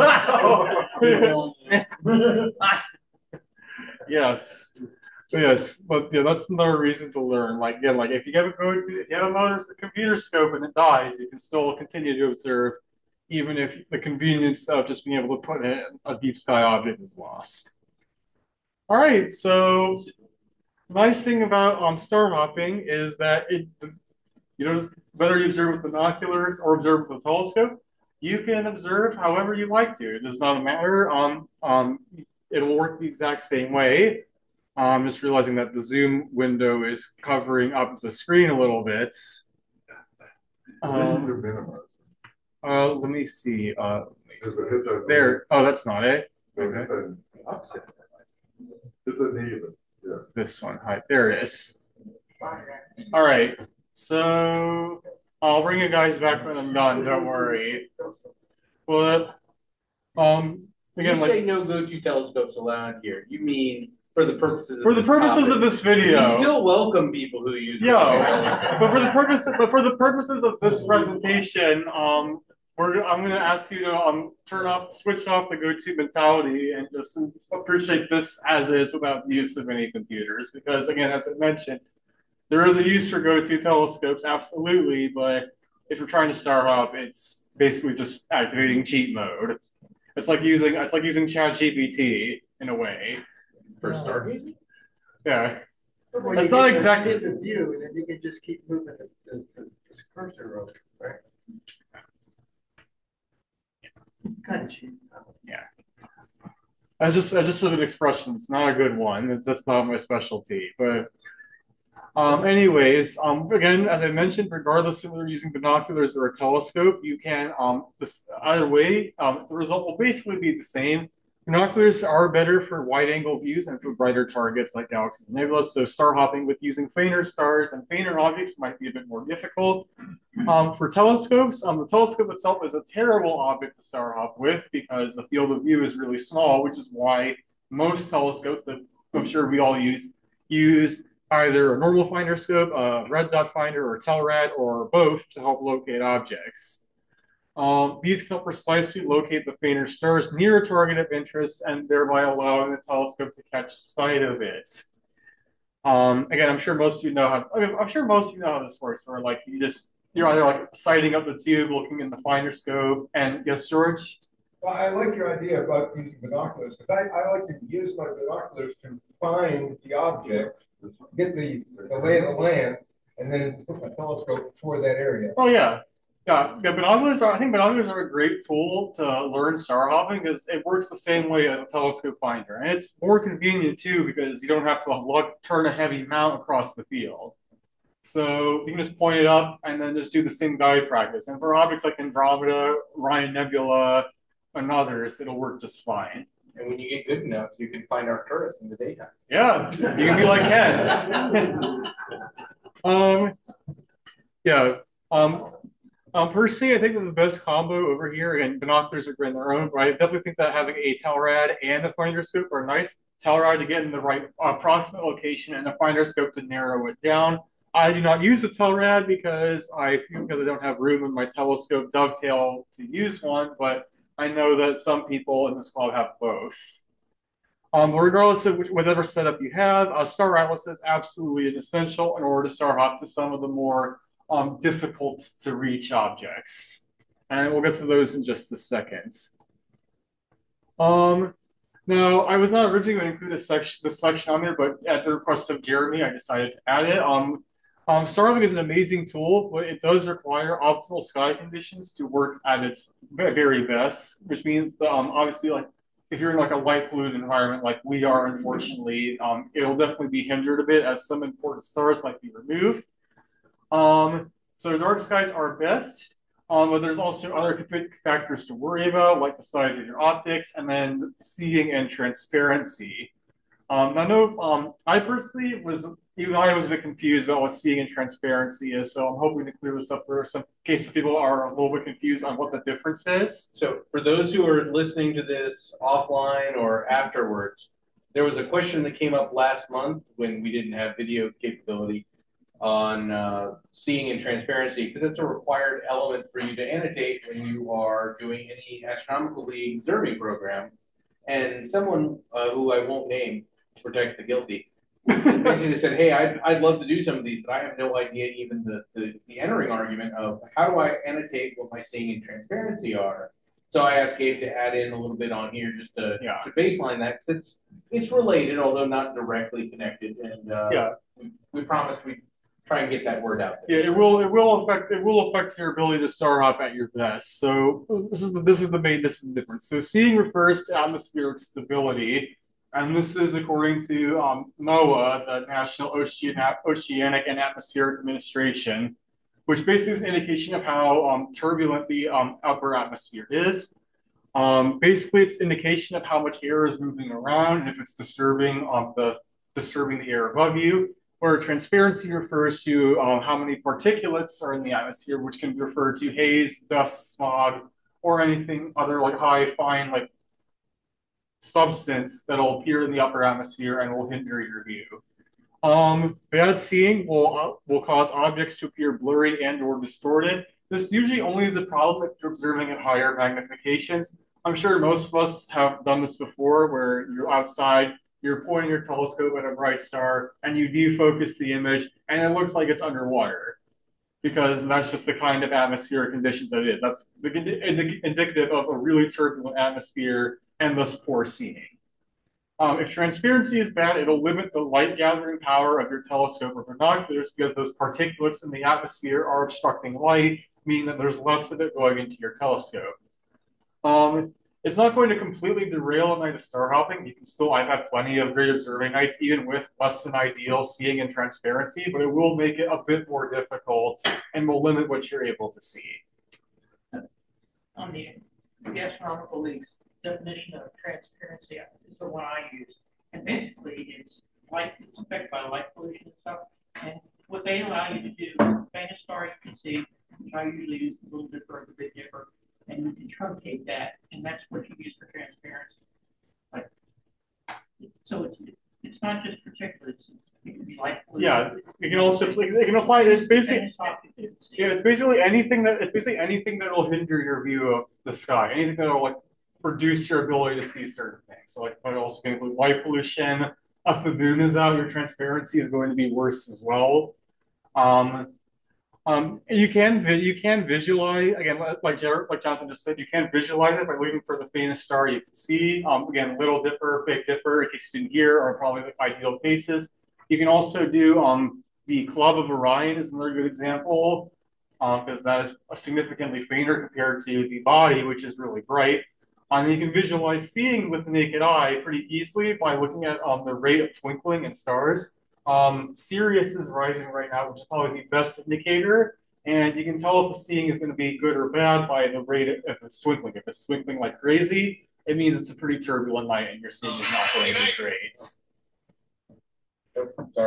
Yes, but yeah, that's another reason to learn. Like, again, like if you have a computer scope and it dies, you can still continue to observe, even if the convenience of just being able to put in a deep sky object is lost. All right, so the nice thing about star hopping is that whether you observe with binoculars or observe with a telescope, you can observe however you like to. It does not matter. It will work the exact same way. Just realizing that the zoom window is covering up the screen a little bit. Let me see. There. Oh, that's not it. Okay. This one. Hi. There it is. All right. So I'll bring you guys back when I'm done. Don't worry. Well, again, you say no go-to telescopes allowed here. You mean for the purposes of this video? We still welcome people who use. Yeah, but for the purposes of this presentation, I'm going to ask you to switch off the go-to mentality and just appreciate this as is without the use of any computers. Because again, as I mentioned, there is a use for go-to telescopes, absolutely, but if you're trying to star hop, it's basically just activating cheat mode. It's like using ChatGPT in a way for stargazing. Yeah, well, it's not exactly the view, and then you can just keep moving the cursor around, right? Kind of cheap. Yeah. I just said an expression. It's not a good one. That's not my specialty. But anyways, again, as I mentioned, regardless of whether you're using binoculars or a telescope, you can either way, the result will basically be the same. Binoculars are better for wide-angle views and for brighter targets like galaxies and nebulas. So star hopping with using fainter stars and fainter objects might be a bit more difficult. For telescopes, the telescope itself is a terrible object to star hop with because the field of view is really small, which is why most telescopes that I'm sure we all use either a normal finder scope, a red dot finder, or Telrad, or both to help locate objects. These can precisely locate the fainter stars near a target of interest and thereby allowing the telescope to catch sight of it. Again, I'm sure most of you know how this works, where like you're either like sighting up the tube, looking in the finder scope, and yes, George? Well, I like your idea about using binoculars, because I like to use my binoculars to find the object, get the lay of the land, and then put my telescope toward that area. Oh yeah. binoculars are. I think binoculars are a great tool to learn star hopping because it works the same way as a telescope finder, and it's more convenient too because you don't have to turn a heavy mount across the field. So you can just point it up and then just do the same guide practice. And for objects like Andromeda, Orion Nebula, and others, it'll work just fine. And when you get good enough, you can find Arcturus in the daytime. Yeah, you can be like Kens. Yeah. Personally, I think that the best combo over here, and binoculars are great in their own, but I definitely think that having a Telrad and a finder scope are nice. Telrad to get in the right approximate location, and a finder scope to narrow it down. I do not use a Telrad because I don't have room in my telescope dovetail to use one, but I know that some people in this club have both. Regardless of whatever setup you have, Star Atlas is absolutely an essential in order to star hop to some of the more difficult to reach objects. And we'll get to those in just a second. Now, I was not originally going to include this section on there, but at the request of Jeremy, I decided to add it. Star hopping is an amazing tool, but it does require optimal sky conditions to work at its very best, which means that obviously, like if you're in like a light polluted environment like we are, unfortunately, it'll definitely be hindered a bit as some important stars might be removed. So dark skies are best, but there's also other factors to worry about, like the size of your optics, and then seeing and transparency. I personally was a bit confused about what seeing and transparency is, so I'm hoping to clear this up for some case people are a little bit confused on what the difference is. So for those who are listening to this offline or afterwards, there was a question that came up last month when we didn't have video capability on seeing and transparency, because it's a required element for you to annotate when you are doing any astronomically observing program. And someone who I won't name to protect the guilty basically said, hey, I'd love to do some of these, but I have no idea even the entering argument of how do I annotate what my seeing and transparency are. So I asked Gabe to add in a little bit on here just to baseline that, because it's related, although not directly connected. And we promise we try and get that word out there. Yeah, it will affect your ability to star hop at your best. So this is the difference. So seeing refers to atmospheric stability, and this is according to NOAA, the National Oceanic and Atmospheric Administration, which basically is an indication of how turbulent the upper atmosphere is. Basically, it's an indication of how much air is moving around and if it's disturbing the air above you. Where transparency refers to how many particulates are in the atmosphere, which can refer to haze, dust, smog, or anything other like high, fine, like substance that'll appear in the upper atmosphere and will hinder your view. Bad seeing will cause objects to appear blurry and or distorted. This usually only is a problem if you're observing at higher magnifications. I'm sure most of us have done this before where you're outside, you're pointing your telescope at a bright star, and you defocus the image, and it looks like it's underwater, because that's just the kind of atmospheric conditions that it is. That's indicative of a really turbulent atmosphere and thus poor seeing. If transparency is bad, it'll limit the light gathering power of your telescope or binoculars because those particulates in the atmosphere are obstructing light, meaning that there's less of it going into your telescope. It's not going to completely derail a night of star hopping. I've had plenty of great observing nights, even with less than ideal seeing and transparency, but it will make it a bit more difficult and will limit what you're able to see. On the Astronomical League's definition of transparency is the one I use. And basically, it's affected by light pollution and stuff. And what they allow you to do is faintest star you can see, which I usually use a little Dipper or the Big Dipper, and you can truncate that, and that's what you use for transparency. So it's not just particulates; it can be light pollution. Yeah, it can also apply. It's basically anything that will hinder your view of the sky, anything that will reduce your ability to see certain things. So it also can include light pollution. If the moon is out, your transparency is going to be worse as well. You can visualize, again, like Jonathan just said, you can visualize it by looking for the faintest star you can see. Again, Little Dipper, Big Dipper, in case you didn't hear, are probably the ideal cases. You can also do the Club of Orion is another good example. because that is significantly fainter compared to the body, which is really bright. And you can visualize seeing with the naked eye pretty easily by looking at the rate of twinkling in stars. Sirius is rising right now, which is probably the best indicator. And you can tell if the seeing is going to be good or bad by the rate if it's twinkling. If it's twinkling like crazy, it means it's a pretty turbulent night and your seeing is not going to be great. Oh,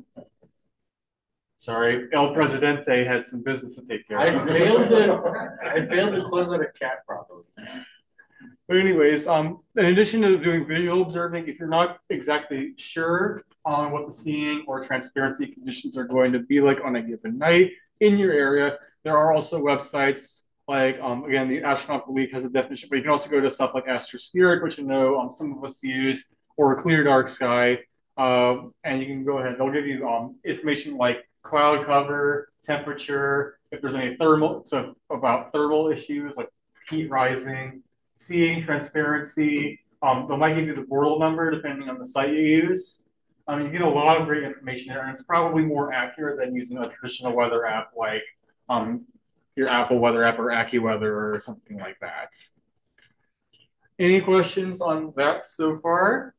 sorry, El Presidente had some business to take care of. I failed to close out a chat properly. But anyways, in addition to doing visual observing, if you're not exactly sure on what the seeing or transparency conditions are going to be like on a given night in your area, there are also websites like, again, the Astronomical League has a definition, but you can also go to stuff like Astrospheric, which I know some of us use, or Clear Dark Sky, and you can go ahead. They'll give you information like cloud cover, temperature, if there's any about thermal issues like heat rising, seeing, transparency. They might give you the Bortle number depending on the site you use. You get a lot of great information there, and it's probably more accurate than using a traditional weather app like your Apple Weather app or AccuWeather or something like that. Any questions on that so far?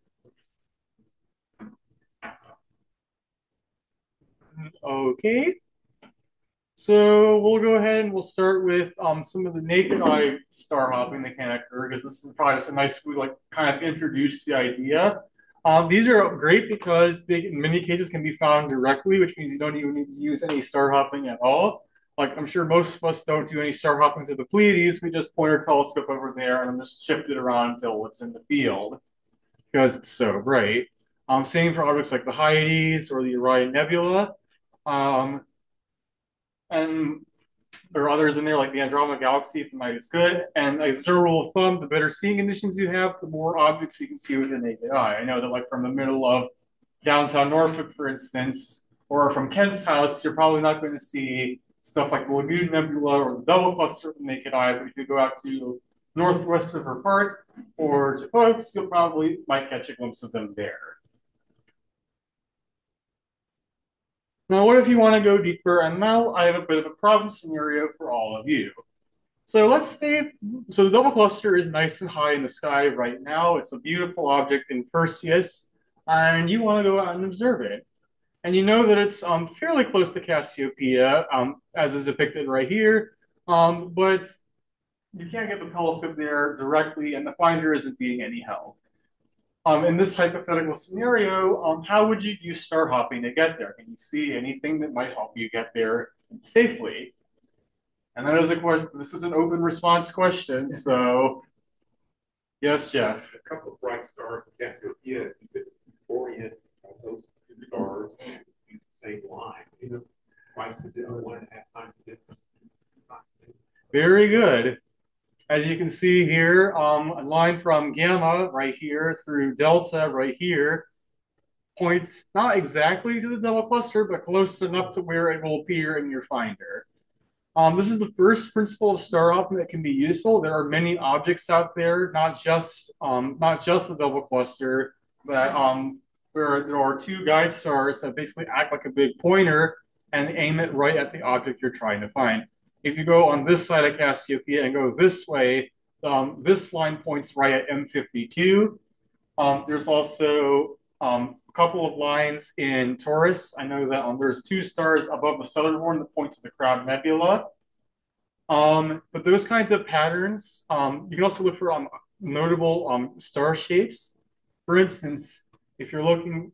Okay. So we'll go ahead and we'll start with some of the naked eye star hopping that can occur, because this is probably just a nice way to kind of introduce the idea. These are great because they, in many cases, can be found directly, which means you don't even need to use any star hopping at all. Like I'm sure most of us don't do any star hopping to the Pleiades. We just point our telescope over there and just shift it around until it's in the field because it's so bright. Same for objects like the Hyades or the Orion Nebula. And there are others in there like the Andromeda Galaxy if the night is good. And as a general rule of thumb, the better seeing conditions you have, the more objects you can see with the naked eye. I know that like from the middle of downtown Norfolk, for instance, or from Kent's house, you're probably not going to see stuff like the Lagoon Nebula or the double cluster with the naked eye. But if you go out to northwest River Park or to Oaks, you'll probably might catch a glimpse of them there. Now, what if you want to go deeper? And now I have a bit of a problem scenario for all of you. So let's say, the double cluster is nice and high in the sky right now. It's a beautiful object in Perseus, and you want to go out and observe it. And you know that it's fairly close to Cassiopeia, as is depicted right here, but you can't get the telescope there directly, and the finder isn't being any help. In this hypothetical scenario, how would you use star hopping to get there? Can you see anything that might help you get there safely? And that is a question. This is an open response question, so yes, Jeff. A couple of bright stars in Cassiopeia, you could orient those two stars and use the same line, twice the distance, 1.5 times the distance. Very good. As you can see here, a line from gamma right here through delta right here points not exactly to the double cluster, but close enough to where it will appear in your finder. This is the first principle of star hopping that can be useful. There are many objects out there, not just the double cluster, but where there are two guide stars that basically act like a big pointer and aim it right at the object you're trying to find. If you go on this side of Cassiopeia and go this way, this line points right at M52. There's also a couple of lines in Taurus. I know that there's two stars above the southern horn that point to the Crowd Nebula. But those kinds of patterns, you can also look for notable star shapes. For instance, if you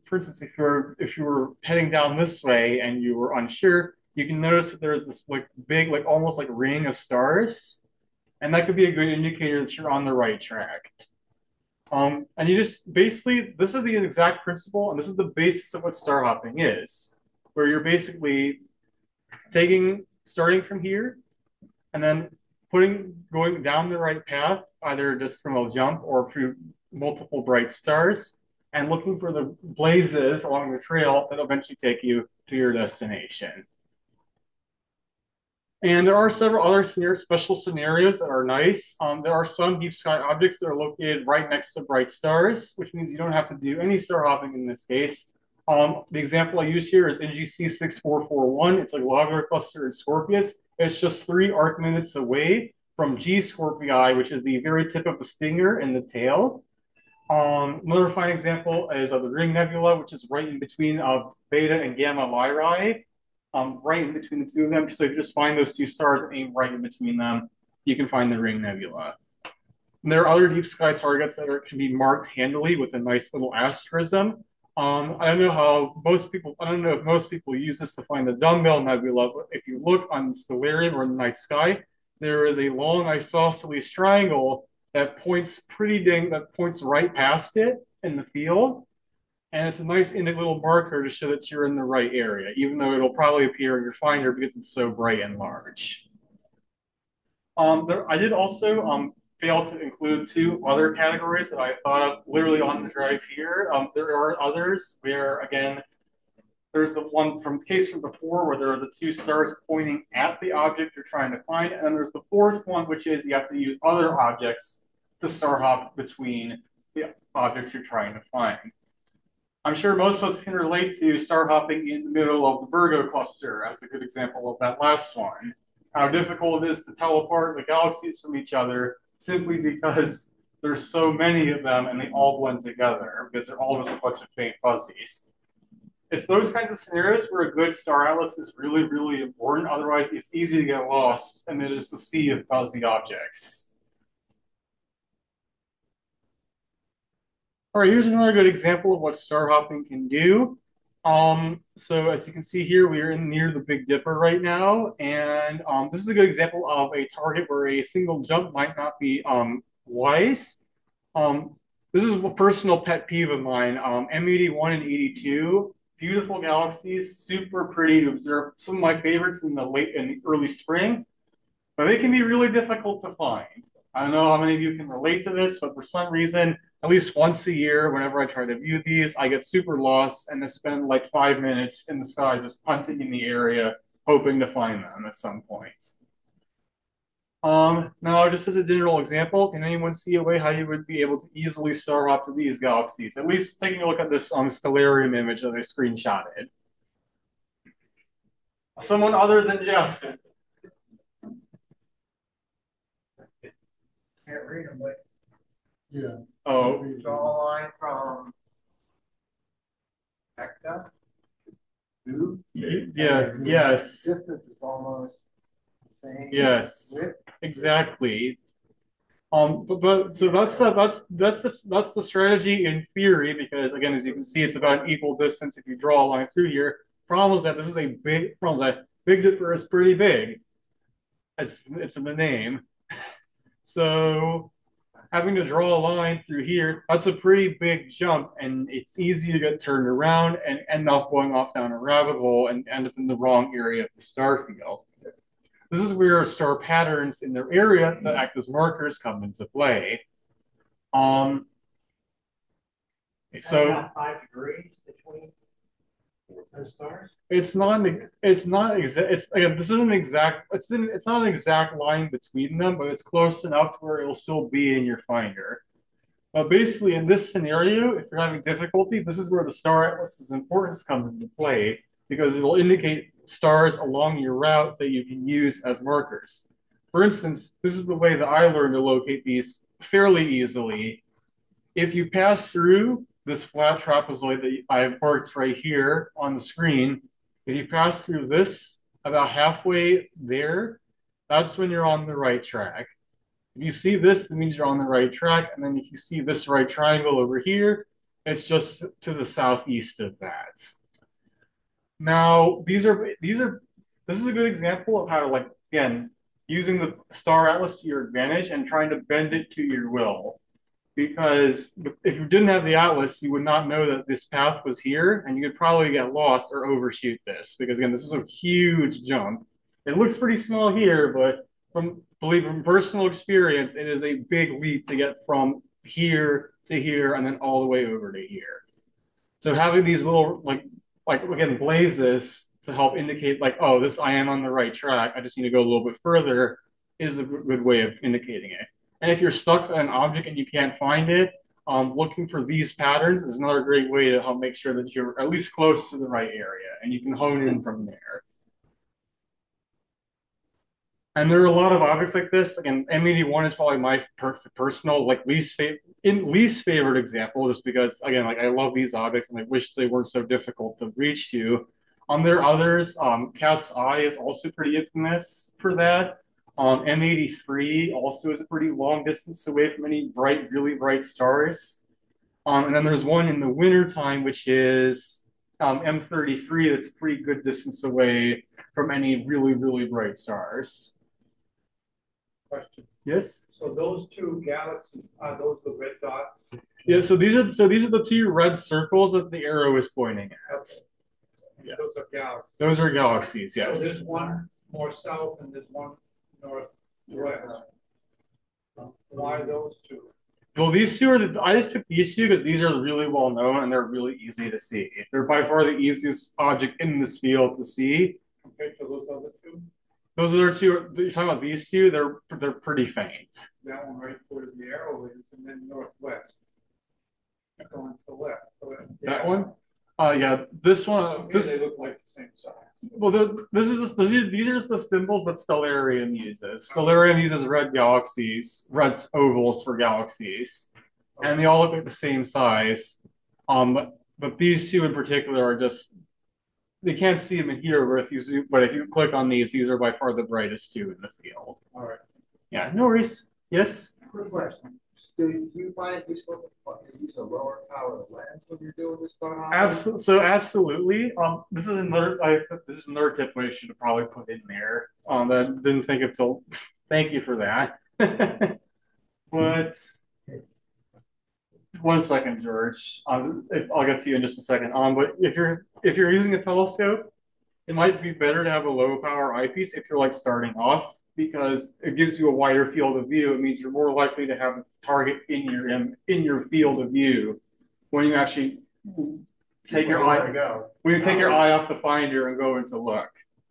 were heading down this way and you were unsure, you can notice that there's this big, almost like ring of stars, and that could be a good indicator that you're on the right track. And you just basically, this is the exact principle, and this is the basis of what star hopping is, where you're basically starting from here, and then going down the right path, either just from a jump or through multiple bright stars, and looking for the blazes along the trail that eventually take you to your destination. And there are several other special scenarios that are nice. There are some deep sky objects that are located right next to bright stars, which means you don't have to do any star hopping in this case. The example I use here is NGC 6441. It's a globular cluster in Scorpius. It's just 3 arc minutes away from G Scorpii, which is the very tip of the stinger in the tail. Another fine example is the Ring Nebula, which is right in between Beta and Gamma Lyrae, right in between the two of them. So if you just find those 2 stars and aim right in between them, you can find the Ring Nebula. And there are other deep sky targets that can be marked handily with a nice little asterism. I don't know if most people use this to find the Dumbbell Nebula, but if you look on the Stellarium or the night sky, there is a long isosceles triangle that points right past it in the field. And it's a nice little marker to show that you're in the right area, even though it'll probably appear in your finder because it's so bright and large. I did also fail to include 2 other categories that I thought of literally on the drive here. There are others where, again, there's the one from case from before where there are the 2 stars pointing at the object you're trying to find. And then there's the 4th one, which is you have to use other objects to star hop between the objects you're trying to find. I'm sure most of us can relate to star hopping in the middle of the Virgo cluster as a good example of that last one. How difficult it is to tell apart the galaxies from each other simply because there's so many of them and they all blend together because they're all just a bunch of faint fuzzies. It's those kinds of scenarios where a good star atlas is really, really important. Otherwise, it's easy to get lost and it is the sea of fuzzy objects. All right, here's another good example of what star hopping can do. So as you can see here, we are near the Big Dipper right now, and this is a good example of a target where a single jump might not be wise. This is a personal pet peeve of mine. M81 and 82, beautiful galaxies, super pretty to observe. Some of my favorites in the early spring, but they can be really difficult to find. I don't know how many of you can relate to this, but for some reason, at least once a year, whenever I try to view these, I get super lost and I spend like 5 minutes in the sky just hunting in the area, hoping to find them at some point. Now, just as a general example, can anyone see a way how you would be able to easily star hop to these galaxies? At least taking a look at this Stellarium image that I screenshotted. Someone other than Jeff. Can't read them, but yeah. Oh. Draw a line from Hector to yeah. Yes. Distance is almost the same. Yes. Width. Exactly. So that's the strategy in theory, because again, as you can see, it's about an equal distance if you draw a line through here. Problem is that this is a big problem. That Big Dipper is pretty big. It's in the name. So having to draw a line through here, that's a pretty big jump, and it's easy to get turned around and end up going off down a rabbit hole and end up in the wrong area of the star field. This is where star patterns in their area that act as markers come into play. So about 5 degrees between the stars. It's not an exact line between them, but it's close enough to where it'll still be in your finder. Basically, in this scenario, if you're having difficulty, this is where the star atlas's importance comes into play, because it will indicate stars along your route that you can use as markers. For instance, this is the way that I learned to locate these fairly easily. If you pass through this flat trapezoid that I've marked right here on the screen, if you pass through this about halfway there, that's when you're on the right track. If you see this, that means you're on the right track. And then if you see this right triangle over here, it's just to the southeast of that. Now, this is a good example of how to, like, again, using the star atlas to your advantage and trying to bend it to your will. Because if you didn't have the atlas, you would not know that this path was here, and you could probably get lost or overshoot this. Because again, this is a huge jump. It looks pretty small here, but from personal experience, it is a big leap to get from here to here and then all the way over to here. So having these little like again blazes to help indicate like, oh, I am on the right track, I just need to go a little bit further, is a good way of indicating it. And if you're stuck on an object and you can't find it, looking for these patterns is another great way to help make sure that you're at least close to the right area, and you can hone in from there. And there are a lot of objects like this. Again, M81 is probably my personal least favorite example, just because again, I love these objects and I wish they weren't so difficult to reach to. There are others. Cat's Eye is also pretty infamous for that. M83 also is a pretty long distance away from any really bright stars. And then there's one in the wintertime, which is M33, that's a pretty good distance away from any really bright stars. Question. Yes. So those two galaxies, are those the red dots? Yeah. So these are the two red circles that the arrow is pointing at. Okay. Yeah. Those are galaxies. Those are galaxies. Yes. So there's one more south and there's one northwest. Why those two? Well, these two I just picked these two because these are really well known and they're really easy to see. They're by far the easiest object in this field to see. Compared to those other two? Those are two. You're talking about these two. They're pretty faint. That one right where the arrow is, and then northwest. Going to the left. That one? Yeah. This one. They look like the same size. Well, these are just the symbols that Stellarium uses. Stellarium uses red galaxies, red ovals for galaxies, and they all look like the same size. But these two in particular are just. They can't see them in here, but if you click on these are by far the brightest two in the field. All right. Yeah, no worries. Yes? Quick question. Do you find it useful to use a lower power lens when you're doing this stuff? Absolutely. This is another tip I should have probably put in there. That didn't think of till. Thank you for that. But one second, George. I'll get to you in just a second. But if you're using a telescope, it might be better to have a low power eyepiece if you're starting off, because it gives you a wider field of view. It means you're more likely to have a target in your field of view when you actually take your eye off the finder and go into look.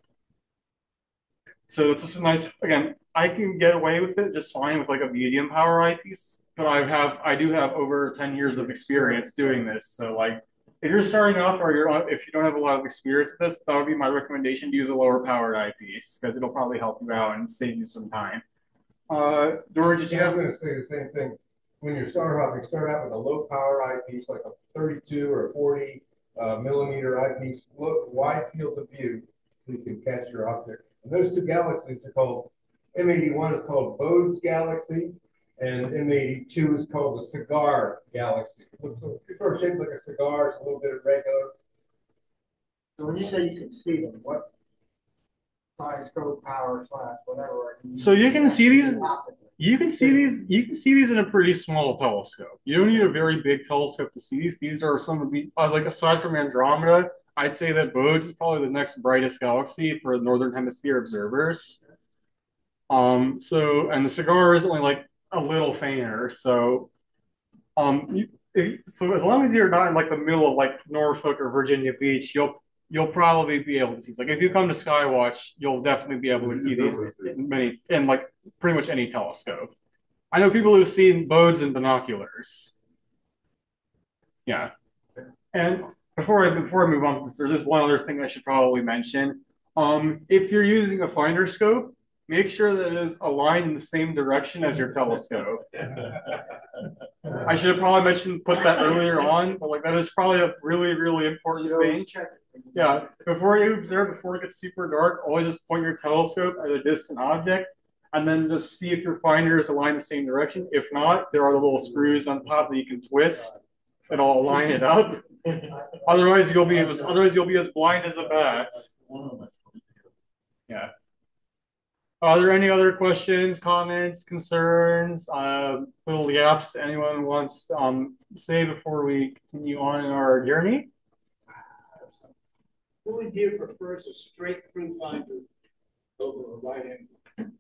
So it's just a nice. Again, I can get away with it just fine with a medium power eyepiece, but I do have over 10 years of experience doing this. So if you're starting off or if you don't have a lot of experience with this, that would be my recommendation to use a lower powered eyepiece because it'll probably help you out and save you some time. George, did you have? I'm going to say the same thing. When you start out with a low power eyepiece, like a 32 or 40 millimeter eyepiece, wide field of view, so you can catch your object. And those two galaxies are called, M81 is called Bode's Galaxy, and M82 is called the Cigar Galaxy. It's sort of shaped like a cigar, it's a little bit irregular. So when you say you can see them, what size code power / whatever? So you can see these. You can see these in a pretty small telescope. You don't need a very big telescope to see these. These are some of the aside from Andromeda, I'd say that Bode's is probably the next brightest galaxy for Northern Hemisphere observers. And the Cigar is only a little fainter. So, so as long as you're not in the middle of Norfolk or Virginia Beach, you'll probably be able to see. If you come to Skywatch, you'll definitely be able to see these in pretty much any telescope. I know people who've seen Bode's in binoculars. Yeah, and before I move on, there's just one other thing I should probably mention. If you're using a finder scope, make sure that it is aligned in the same direction as your telescope. I should have probably put that earlier on, but that is probably a really important thing. Yeah, before you observe, before it gets super dark, always just point your telescope at a distant object, and then just see if your finder is aligned the same direction. If not, there are the little screws on top that you can twist. It'll align it up. Otherwise, you'll be as blind as a bat. Yeah. Are there any other questions, comments, concerns, little yaps anyone wants to say before we continue on in our journey? Who in here prefers a straight through finder over a right angle?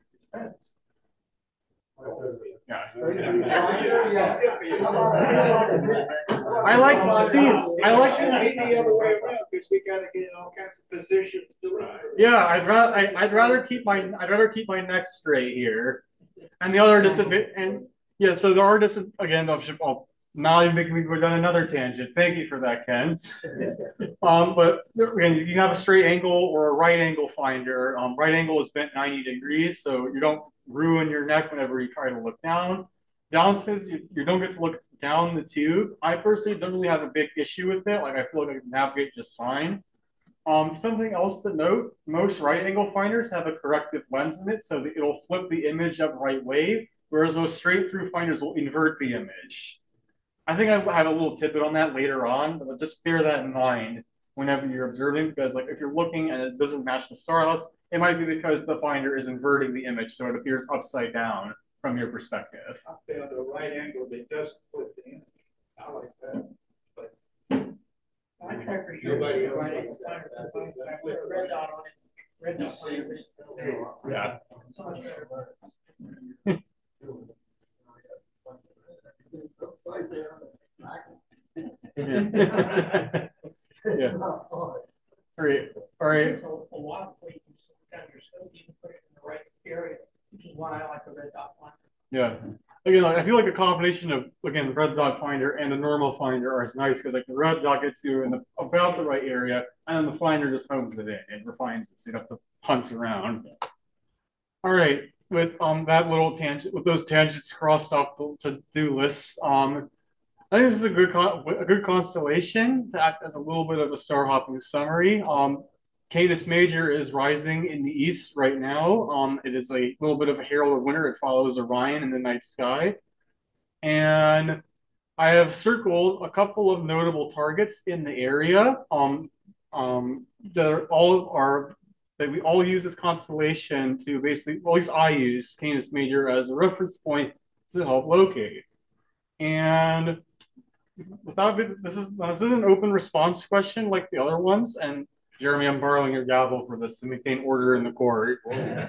I like the other way around because we got to get in all kinds of positions. Yeah, I'd rather keep my neck straight here, and the other disadvantage, and yeah, so there are again. now you're making me go down another tangent. Thank you for that, Kent. But again, you can have a straight angle or a right angle finder. Right angle is bent 90 degrees, so you don't ruin your neck whenever you try to look down. Down says you don't get to look down the tube. I personally don't really have a big issue with it. Like I feel like I can navigate just fine. Something else to note, most right angle finders have a corrective lens in it, so that it'll flip the image up right way, whereas most straight through finders will invert the image. I think I have a little tidbit on that later on, but just bear that in mind whenever you're observing, because like if you're looking and it doesn't match the star house, it might be because the finder is inverting the image, so it appears upside down from your perspective. I found a right angle that doesn't flip the image. I like that. But I try for nobody else right likes angle that. with red dot on it. Red dot on it. Yeah. So much better. Yeah. All right. All right. So a lot of places down your scope, you can put it in the right area, which is why I like the red dot one. Yeah. Again, like, I feel like a combination of, again, the red dot finder and the normal finder are nice because like the red dot gets you in about the right area, and then the finder just hones it in and refines it, so you don't have to hunt around. All right, with that little tangent, with those tangents crossed off the to-do list, I think this is a good constellation to act as a little bit of a star hopping summary. Canis Major is rising in the east right now. It is a little bit of a herald of winter. It follows Orion in the night sky. And I have circled a couple of notable targets in the area that we all use this constellation to basically, well, at least I use Canis Major as a reference point to help locate. And without this is an open response question like the other ones, and Jeremy, I'm borrowing your gavel for this to maintain order in the court. Yeah.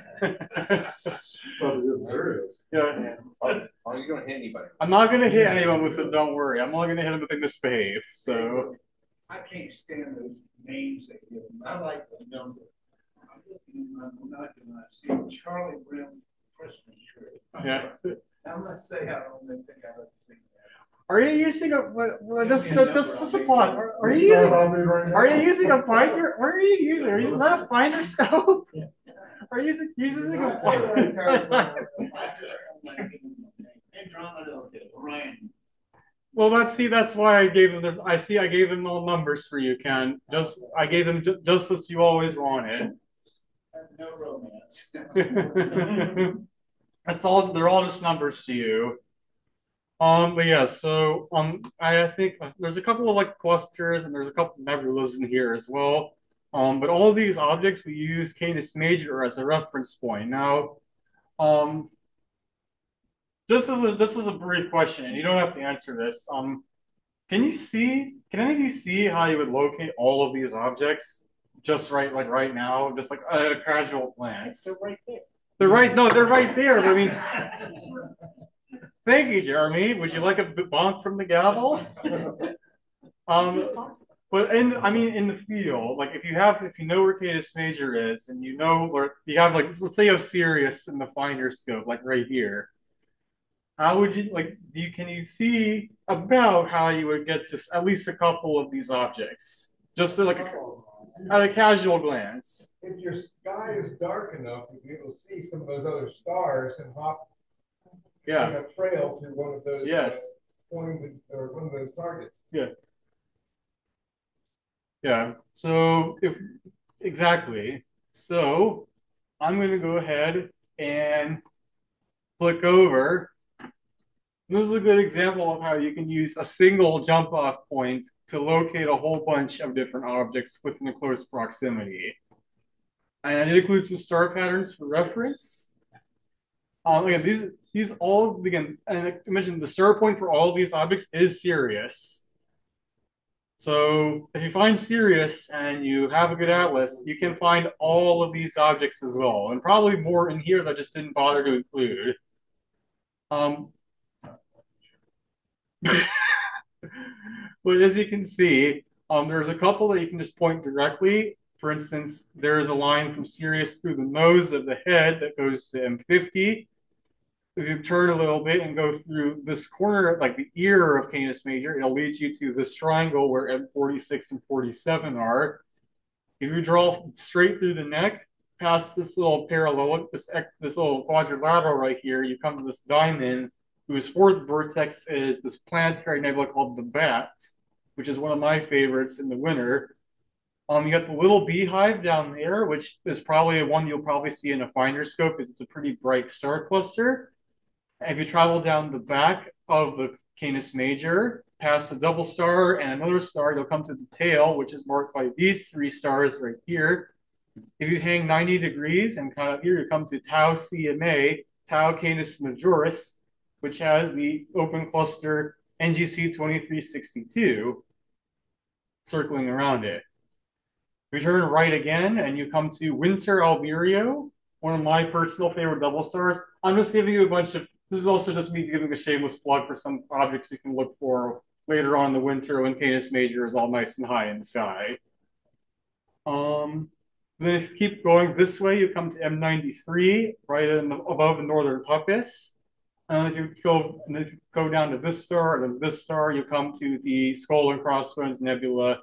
Oh, you don't hit anybody. I'm not going to hit anyone with it, don't worry. I'm only going to hit them if they misbehave. So I can't stand those names they give them. I like the number. I'm looking in my monocular, I see Charlie Brown Christmas tree. yeah. I must say, I don't think I've ever seen that. Are you using just a pause. Are you using a finder? Where are you using? Is that a finder scope? Are you using a finder? Well, that's why I gave them I gave them all numbers for you, Ken. I gave them just as you always wanted. No romance. That's all. They're all just numbers to you. But yeah, so I think there's a couple of like clusters and there's a couple of nebulas in here as well. But all of these objects we use Canis Major as a reference point. Now, this is a brief question, and you don't have to answer this. Can any of you see how you would locate all of these objects just right now, just like at a casual glance? They're right there. They're right there. I mean, thank you, Jeremy. Would you like a bonk from the gavel? But in the field, like if you know where Canis Major is, and you know where you have like, let's say you have Sirius in the finder scope, like right here. How would you can you see about how you would get to at least a couple of these objects? Just at a casual glance. If your sky is dark enough, you'll be able to see some of those other stars and hop on a trail to one of those one of those targets. Yeah. Yeah. So exactly. So I'm going to go ahead and click over. This is a good example of how you can use a single jump off point to locate a whole bunch of different objects within a close proximity. And it includes some star patterns for reference. Again, these all, again, and I mentioned the star point for all of these objects is Sirius. So if you find Sirius and you have a good atlas, you can find all of these objects as well, and probably more in here that I just didn't bother to include. But as you can see, there's a couple that you can just point directly. For instance, there is a line from Sirius through the nose of the head that goes to M50. if you turn a little bit and go through this corner, like the ear of Canis Major, it'll lead you to this triangle where M46 and 47 are. If you draw straight through the neck, past this little parallel, this little quadrilateral right here, you come to this diamond, whose fourth vertex is this planetary nebula called the Bat, which is one of my favorites in the winter. You got the little beehive down there, which is probably one you'll probably see in a finder scope because it's a pretty bright star cluster. And if you travel down the back of the Canis Major, past the double star and another star, you'll come to the tail, which is marked by these three stars right here. If you hang 90 degrees and kind of here, you come to Tau CMA, Tau Canis Majoris, which has the open cluster NGC 2362 circling around it. You turn right again and you come to Winter Alberio, one of my personal favorite double stars. I'm just giving you a bunch of, this is also just me giving a shameless plug for some objects you can look for later on in the winter when Canis Major is all nice and high in the sky. Then if you keep going this way, you come to M93, right above the northern Puppis. And if you go down to this star and then this star, you come to the Skull and Crossbones Nebula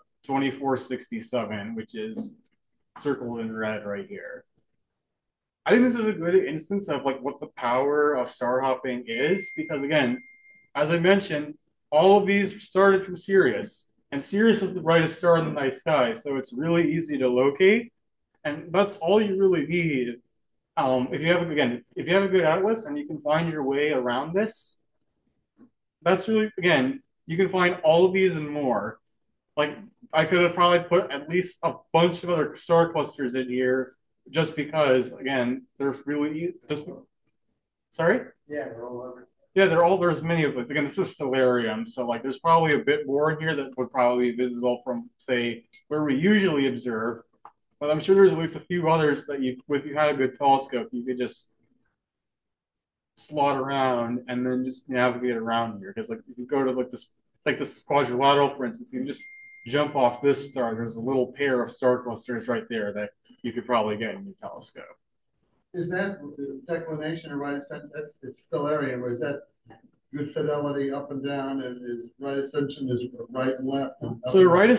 2467, which is circled in red right here. I think this is a good instance of like what the power of star hopping is, because again, as I mentioned, all of these started from Sirius, and Sirius is the brightest star in the night sky, so it's really easy to locate, and that's all you really need. If you have a good atlas and you can find your way around this, that's really, again, you can find all of these and more. Like, I could have probably put at least a bunch of other star clusters in here just because, again, there's really just, sorry? Yeah, they're all over. Yeah, there's many of them. Again, this is Stellarium, so like there's probably a bit more in here that would probably be visible from, say, where we usually observe. But I'm sure there's at least a few others that if you had a good telescope, you could just slot around and then just navigate around here. Because like if you go to like this quadrilateral, for instance, you can just jump off this star. There's a little pair of star clusters right there that you could probably get in your telescope. Is that declination or right ascension? It's Stellarium, or is that good fidelity up and down, and is right ascension is right and left? And right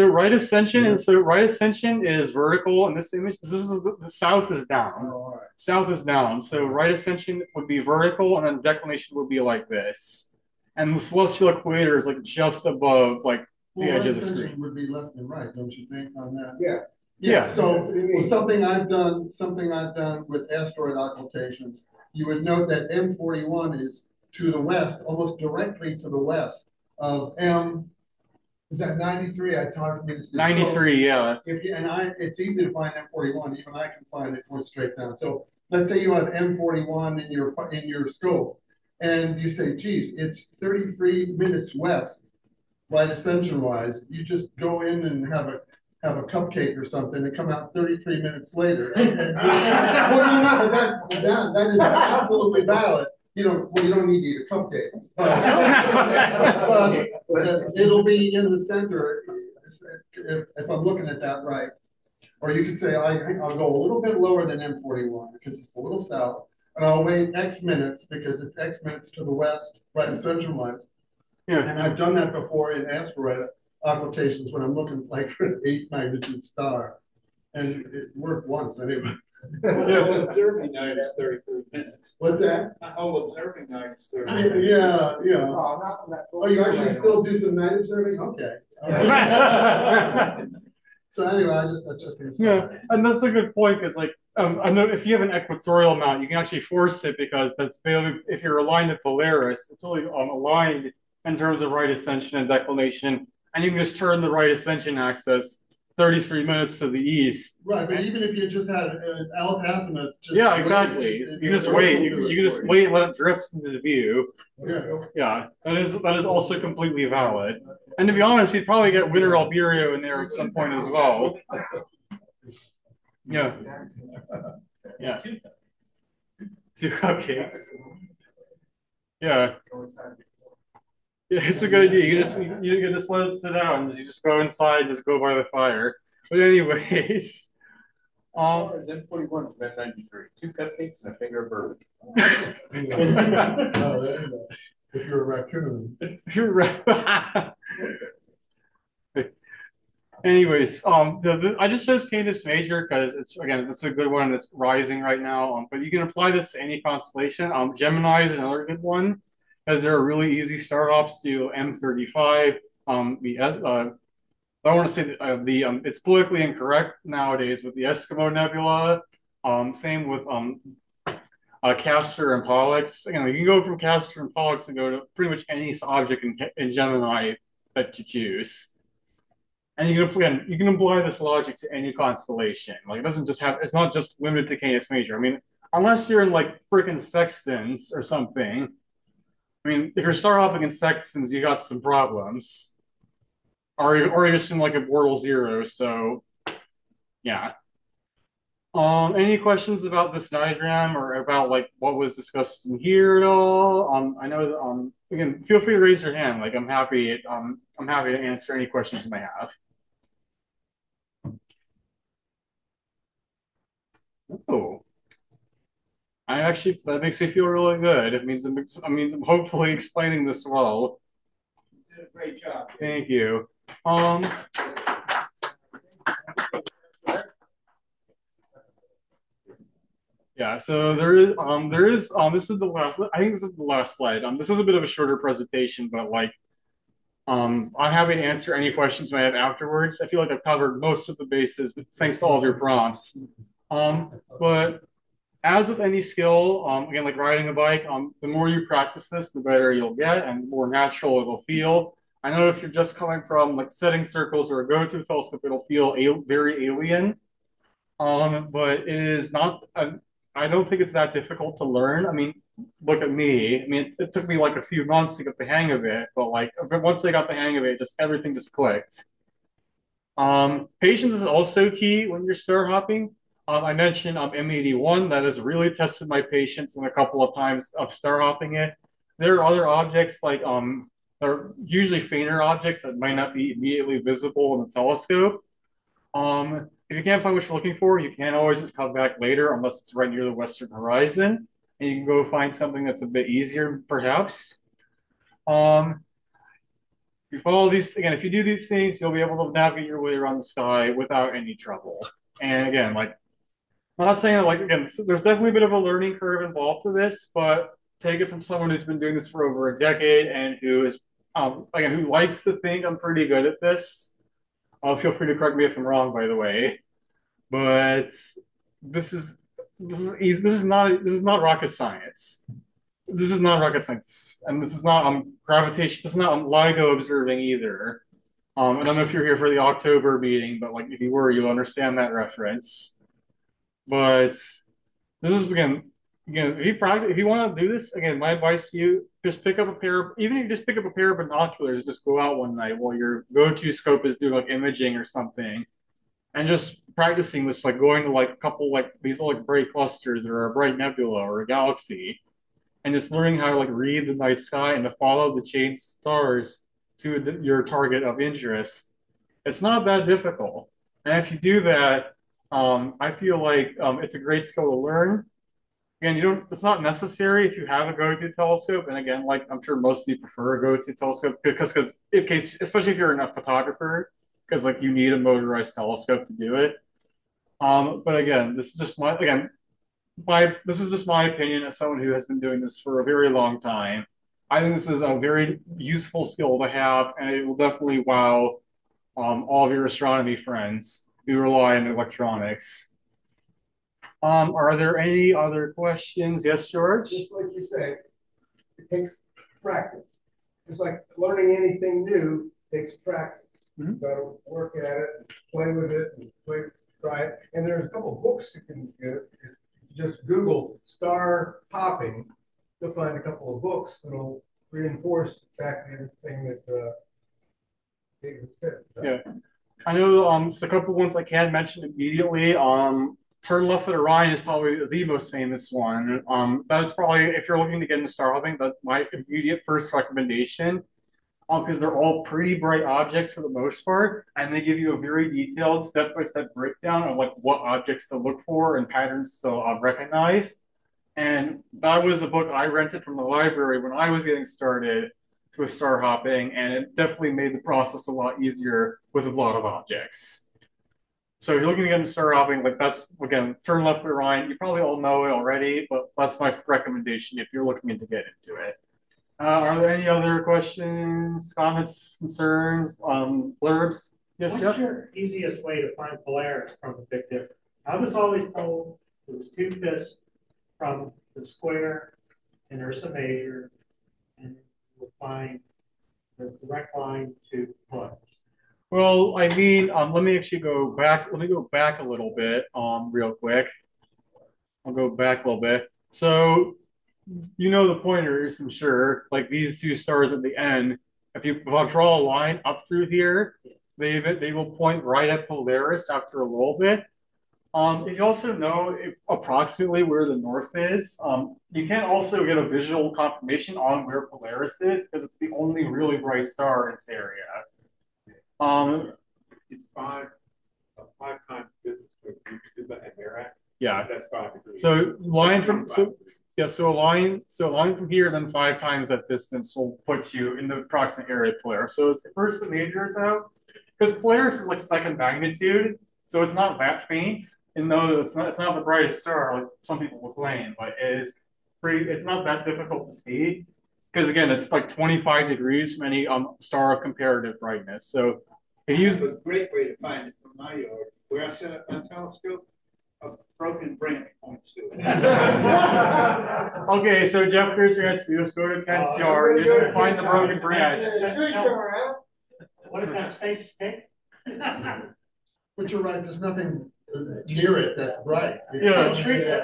ascension is vertical in this image. This is the south is down. Oh, right. South is down. So right ascension would be vertical, and then declination would be like this. And the celestial equator is like just above like the edge of the screen. Would be left and right, don't you think, on that? Yeah. Yeah. So something I've done with asteroid occultations, you would note that M41 is to the west, almost directly to the west of M. Is that 93? I talked to me to see 93, yeah. It's easy to find M41. Even I can find it going straight down. So let's say you have M41 in your scope, and you say, geez, it's 33 minutes west, right ascension wise. You just go in and have a cupcake or something and come out 33 minutes later. Well, no, that is absolutely valid. You don't need to eat a cupcake. But it'll be in the center if I'm looking at that right. Or you could say, I'll go a little bit lower than M41 because it's a little south, and I'll wait X minutes because it's X minutes to the west, right ascension wise. Yeah. And I've done that before in asteroid occultations when I'm looking like for an 8 magnitude star, and it worked once anyway. Observing night is 33 minutes. What's that? Observing night is 33 minutes. Yeah. Oh, you actually still do some night observing? Okay. So anyway, that's just yeah, and that's a good point because like I know if you have an equatorial mount, you can actually force it because that's if you're aligned to Polaris, it's only aligned in terms of right ascension and declination. And you can just turn the right ascension axis 33 minutes to the east. Right, but even if you just had Alpha, yeah, exactly. You can just wait. You can just wait and let it drift into the view. Yeah, that is also completely valid. And to be honest, you'd probably get Winter Alberio in there at some point as well. Yeah. Yeah. 2 cupcakes. Yeah. Yeah, it's a good idea. You can just let it sit out and you just go inside, just go by the fire. But anyways, As M41 from M93. 2 cupcakes and a finger of bourbon. No, there you go. If you're a raccoon. You're right. Anyways, I just chose Canis Major because it's a good one. It's rising right now. But you can apply this to any constellation. Gemini is another good one, as there are really easy start hops to M35. I want to say that, it's politically incorrect nowadays with the Eskimo Nebula. Same with Castor and Pollux. Again, you can go from Castor and Pollux and go to pretty much any object in Gemini that you choose. And you can apply this logic to any constellation. Like it doesn't just have, it's not just limited to Canis Major. I mean, unless you're in like freaking sextants or something. I mean, if you're star hopping in sextants, you got some problems. Or you're just in like a Bortle zero. So, yeah. Any questions about this diagram or about like what was discussed in here at all? I know that, again, feel free to raise your hand. Like I'm happy to answer any questions you may have. Oh, that makes me feel really good. It means I'm hopefully explaining this well. You did a great job. Thank you. Yeah, so there is this is the last, I think this is the last slide. This is a bit of a shorter presentation, but like I'm happy to answer any questions you might have afterwards. I feel like I've covered most of the bases, but thanks to all of your prompts. But as with any skill, again, like riding a bike, the more you practice this, the better you'll get and the more natural it'll feel. I know if you're just coming from like setting circles or a go-to telescope, it'll feel very alien. But it is not, I don't think it's that difficult to learn. I mean, look at me. I mean, it took me like a few months to get the hang of it, but like once I got the hang of it, everything just clicked. Patience is also key when you're star hopping. I mentioned M81 that has really tested my patience in a couple of times of star hopping it. There are other objects like they're usually fainter objects that might not be immediately visible in the telescope. If you can't find what you're looking for, you can always just come back later unless it's right near the western horizon, and you can go find something that's a bit easier, perhaps. You follow these, again, if you do these things, you'll be able to navigate your way around the sky without any trouble. And again, like, I'm not saying that, like, again, there's definitely a bit of a learning curve involved to this, but take it from someone who's been doing this for over a decade and who is, again, who likes to think I'm pretty good at this. Feel free to correct me if I'm wrong, by the way. But this is easy. This is not rocket science. This is not rocket science, and this is not gravitation. This is not LIGO observing either. I don't know if you're here for the October meeting, but like if you were, you'll understand that reference. But this is again, if you want to do this, again, my advice to you, just pick up a pair, even if you just pick up a pair of binoculars, just go out one night while your go-to scope is doing like imaging or something, and just practicing this, like going to like a couple like these like bright clusters or a bright nebula or a galaxy, and just learning how to like read the night sky and to follow the chain stars to your target of interest. It's not that difficult, and if you do that, I feel like it's a great skill to learn. Again, it's not necessary if you have a go-to telescope. And again, like I'm sure most of you prefer a go-to telescope because especially if you're a photographer, because like you need a motorized telescope to do it. But again, this is just my opinion as someone who has been doing this for a very long time. I think this is a very useful skill to have, and it will definitely wow all of your astronomy friends who rely on electronics. Are there any other questions? Yes, George? Just like you say, it takes practice. It's like learning anything new takes practice. Mm-hmm. You've got to work at it, and play with it, and try it. And there's a couple of books you can get. Just Google star hopping, you'll find a couple of books that'll reinforce exactly everything that David said. Yeah. I know a couple of ones I can mention immediately. Turn Left at Orion is probably the most famous one. That's probably, if you're looking to get into star hopping, that's my immediate first recommendation. because they're all pretty bright objects for the most part, and they give you a very detailed step-by-step breakdown of like what objects to look for and patterns to recognize. And that was a book I rented from the library when I was getting started with star hopping, and it definitely made the process a lot easier with a lot of objects. So if you're looking to get into star hopping, like that's, again, turn left or right. You probably all know it already, but that's my recommendation if you're looking to get into it. Are there any other questions, comments, concerns, blurbs? Yes, What's your easiest way to find Polaris from the Big Dipper? I was always told it was 2 fifths from the square and Ursa Major, and we'll find the direct line to Polaris. Well, I mean, let me actually go back. Let me go back a little bit, real quick. I'll go back a little bit. So, you know the pointers, I'm sure. Like these 2 stars at the end. If I draw a line up through here, they will point right at Polaris after a little bit. If you also know approximately where the north is, you can also get a visual confirmation on where Polaris is because it's the only really bright star in its area. It's 5 times distance to the Merak. Yeah, that's 5 degrees. So line from a line from here, then 5 times that distance will put you in the approximate area of Polaris. So it's first the major is out, because Polaris is like 2nd magnitude, so it's not that faint. And though it's not the brightest star like some people will claim, but it's not that difficult to see. Because again, it's like 25 degrees from any star of comparative brightness. So if you use a great way to find it from my yard, where I set up my telescope, a broken branch points to it. Okay, so Jeff, here's your answer. You just go to Kent's yard, you just find the broken branch. What if that space is taken? But you're right, there's nothing near it that's bright. Yeah.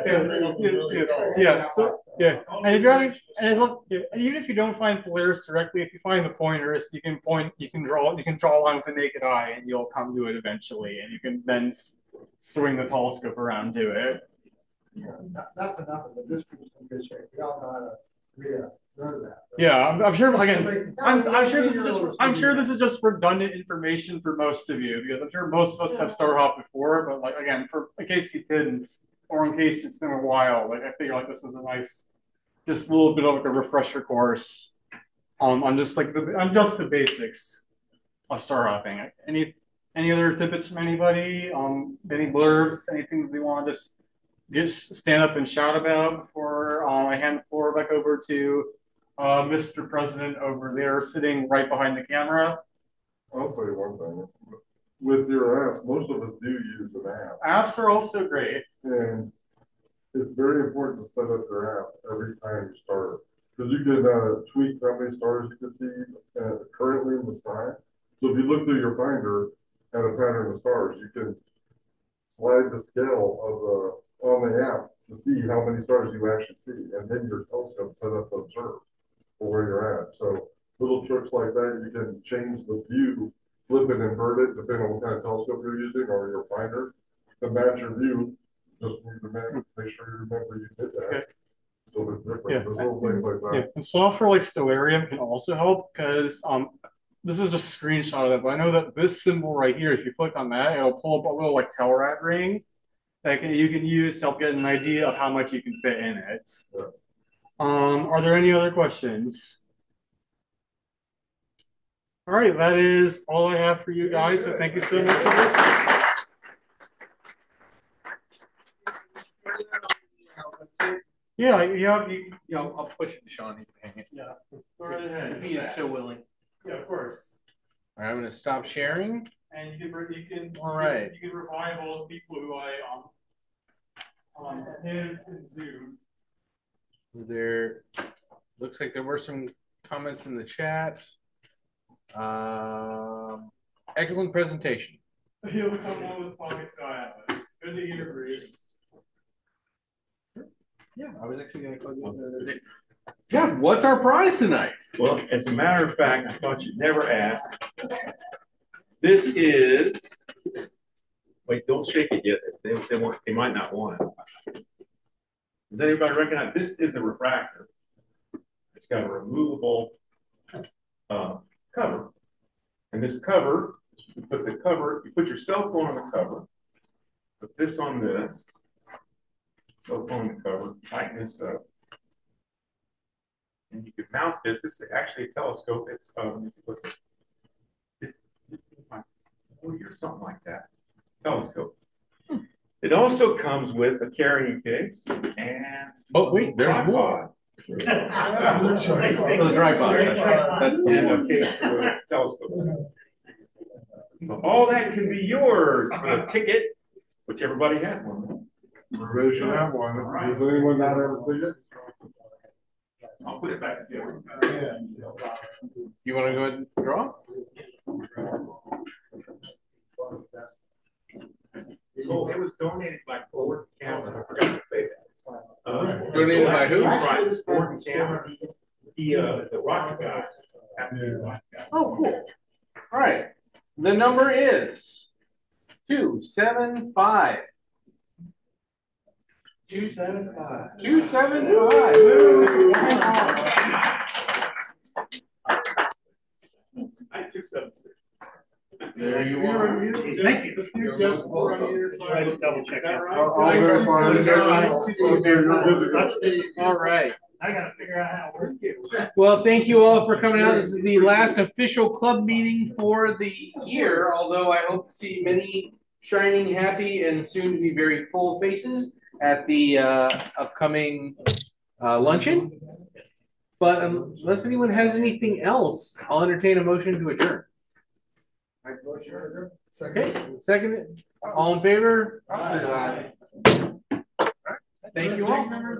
And if you're having, even if you don't find Polaris directly, if you find the pointers, you can draw a line with the naked eye, and you'll come to it eventually, and you can then swing the telescope around to it. Yeah, not for nothing, but this group's in good shape. We all know how to learn that. Yeah, I'm sure. Again, I'm sure this is just redundant information for most of you because I'm sure most of us have star hopped before. But like again, in case you didn't, or in case it's been a while, like I figure like this was a nice, just a little bit of like a refresher course on just the basics of star hopping. Any other tidbits from anybody? Any blurbs? Anything that we want to just stand up and shout about before I hand the floor back over to Mr. President over there sitting right behind the camera? I'll say one thing. With your apps, most of us do use an app. Apps are also great. And it's very important to set up your app every time you start. Because you can tweak how many stars you can see currently in the sky. So if you look through your finder at a pattern of stars, you can slide the scale on the app to see how many stars you actually see. And then your telescope set up to observe for where you're at. So little tricks like that, you can change the view, flip it, invert it, depending on what kind of telescope you're using or your finder to match your view. Just make sure you remember you did that. Okay. So it's different. Yeah. There's little things like that. Yeah. And software like Stellarium can also help because this is just a screenshot of it, but I know that this symbol right here, if you click on that, it'll pull up a little like Telrad ring that you can use to help get an idea of how much you can fit in it. Yeah. Are there any other questions? All right, that is all I have for you guys. So thank you so much for listening. Yeah, I'll push it to Sean. Hang it. Yeah, go right ahead. If he is so willing. Yeah, of course. All right, I'm going to stop sharing. And you can all right. You can revive all the people who I hid in Zoom. There looks like there were some comments in the chat. Excellent presentation. You'll become one with Pocket Sky Atlas. Good to hear, Bruce. Yeah, I was actually going to call you the other day. Jeff, what's our prize tonight? Well, as a matter of fact, I thought you'd never ask. This is. Wait, don't shake it yet. They might not want it. Does anybody recognize? This is a refractor. It's got a removable cover. this cover, you put your cell phone on the cover, put this on this, cell phone on the cover, tighten this up. And you can mount this. This is actually a telescope. It's or something like that. Telescope. It also comes with a carrying case and wait, there's more. For the tripod. And a case for a telescope. So all that can be yours for a ticket, which everybody has one. Everybody should have one. Does anyone not have a ticket? I'll put it back together. You want to go ahead and draw? Oh, it was donated by Ford Cameron. I forgot to say that. Donated by who? Ford Cameron. The rocket guy. Oh, cool. All right. The number is 275. 275. 275. I took 76. There you are. Thank you. Double check that. All right. I gotta figure out how to work it. Well, thank you all for coming out. This is the last official club meeting for the year, although I hope to see many shining, happy, and soon to be very full faces at the upcoming luncheon. But unless anyone has anything else, I'll entertain a motion to adjourn. Okay, second. All in favor? Thank you all.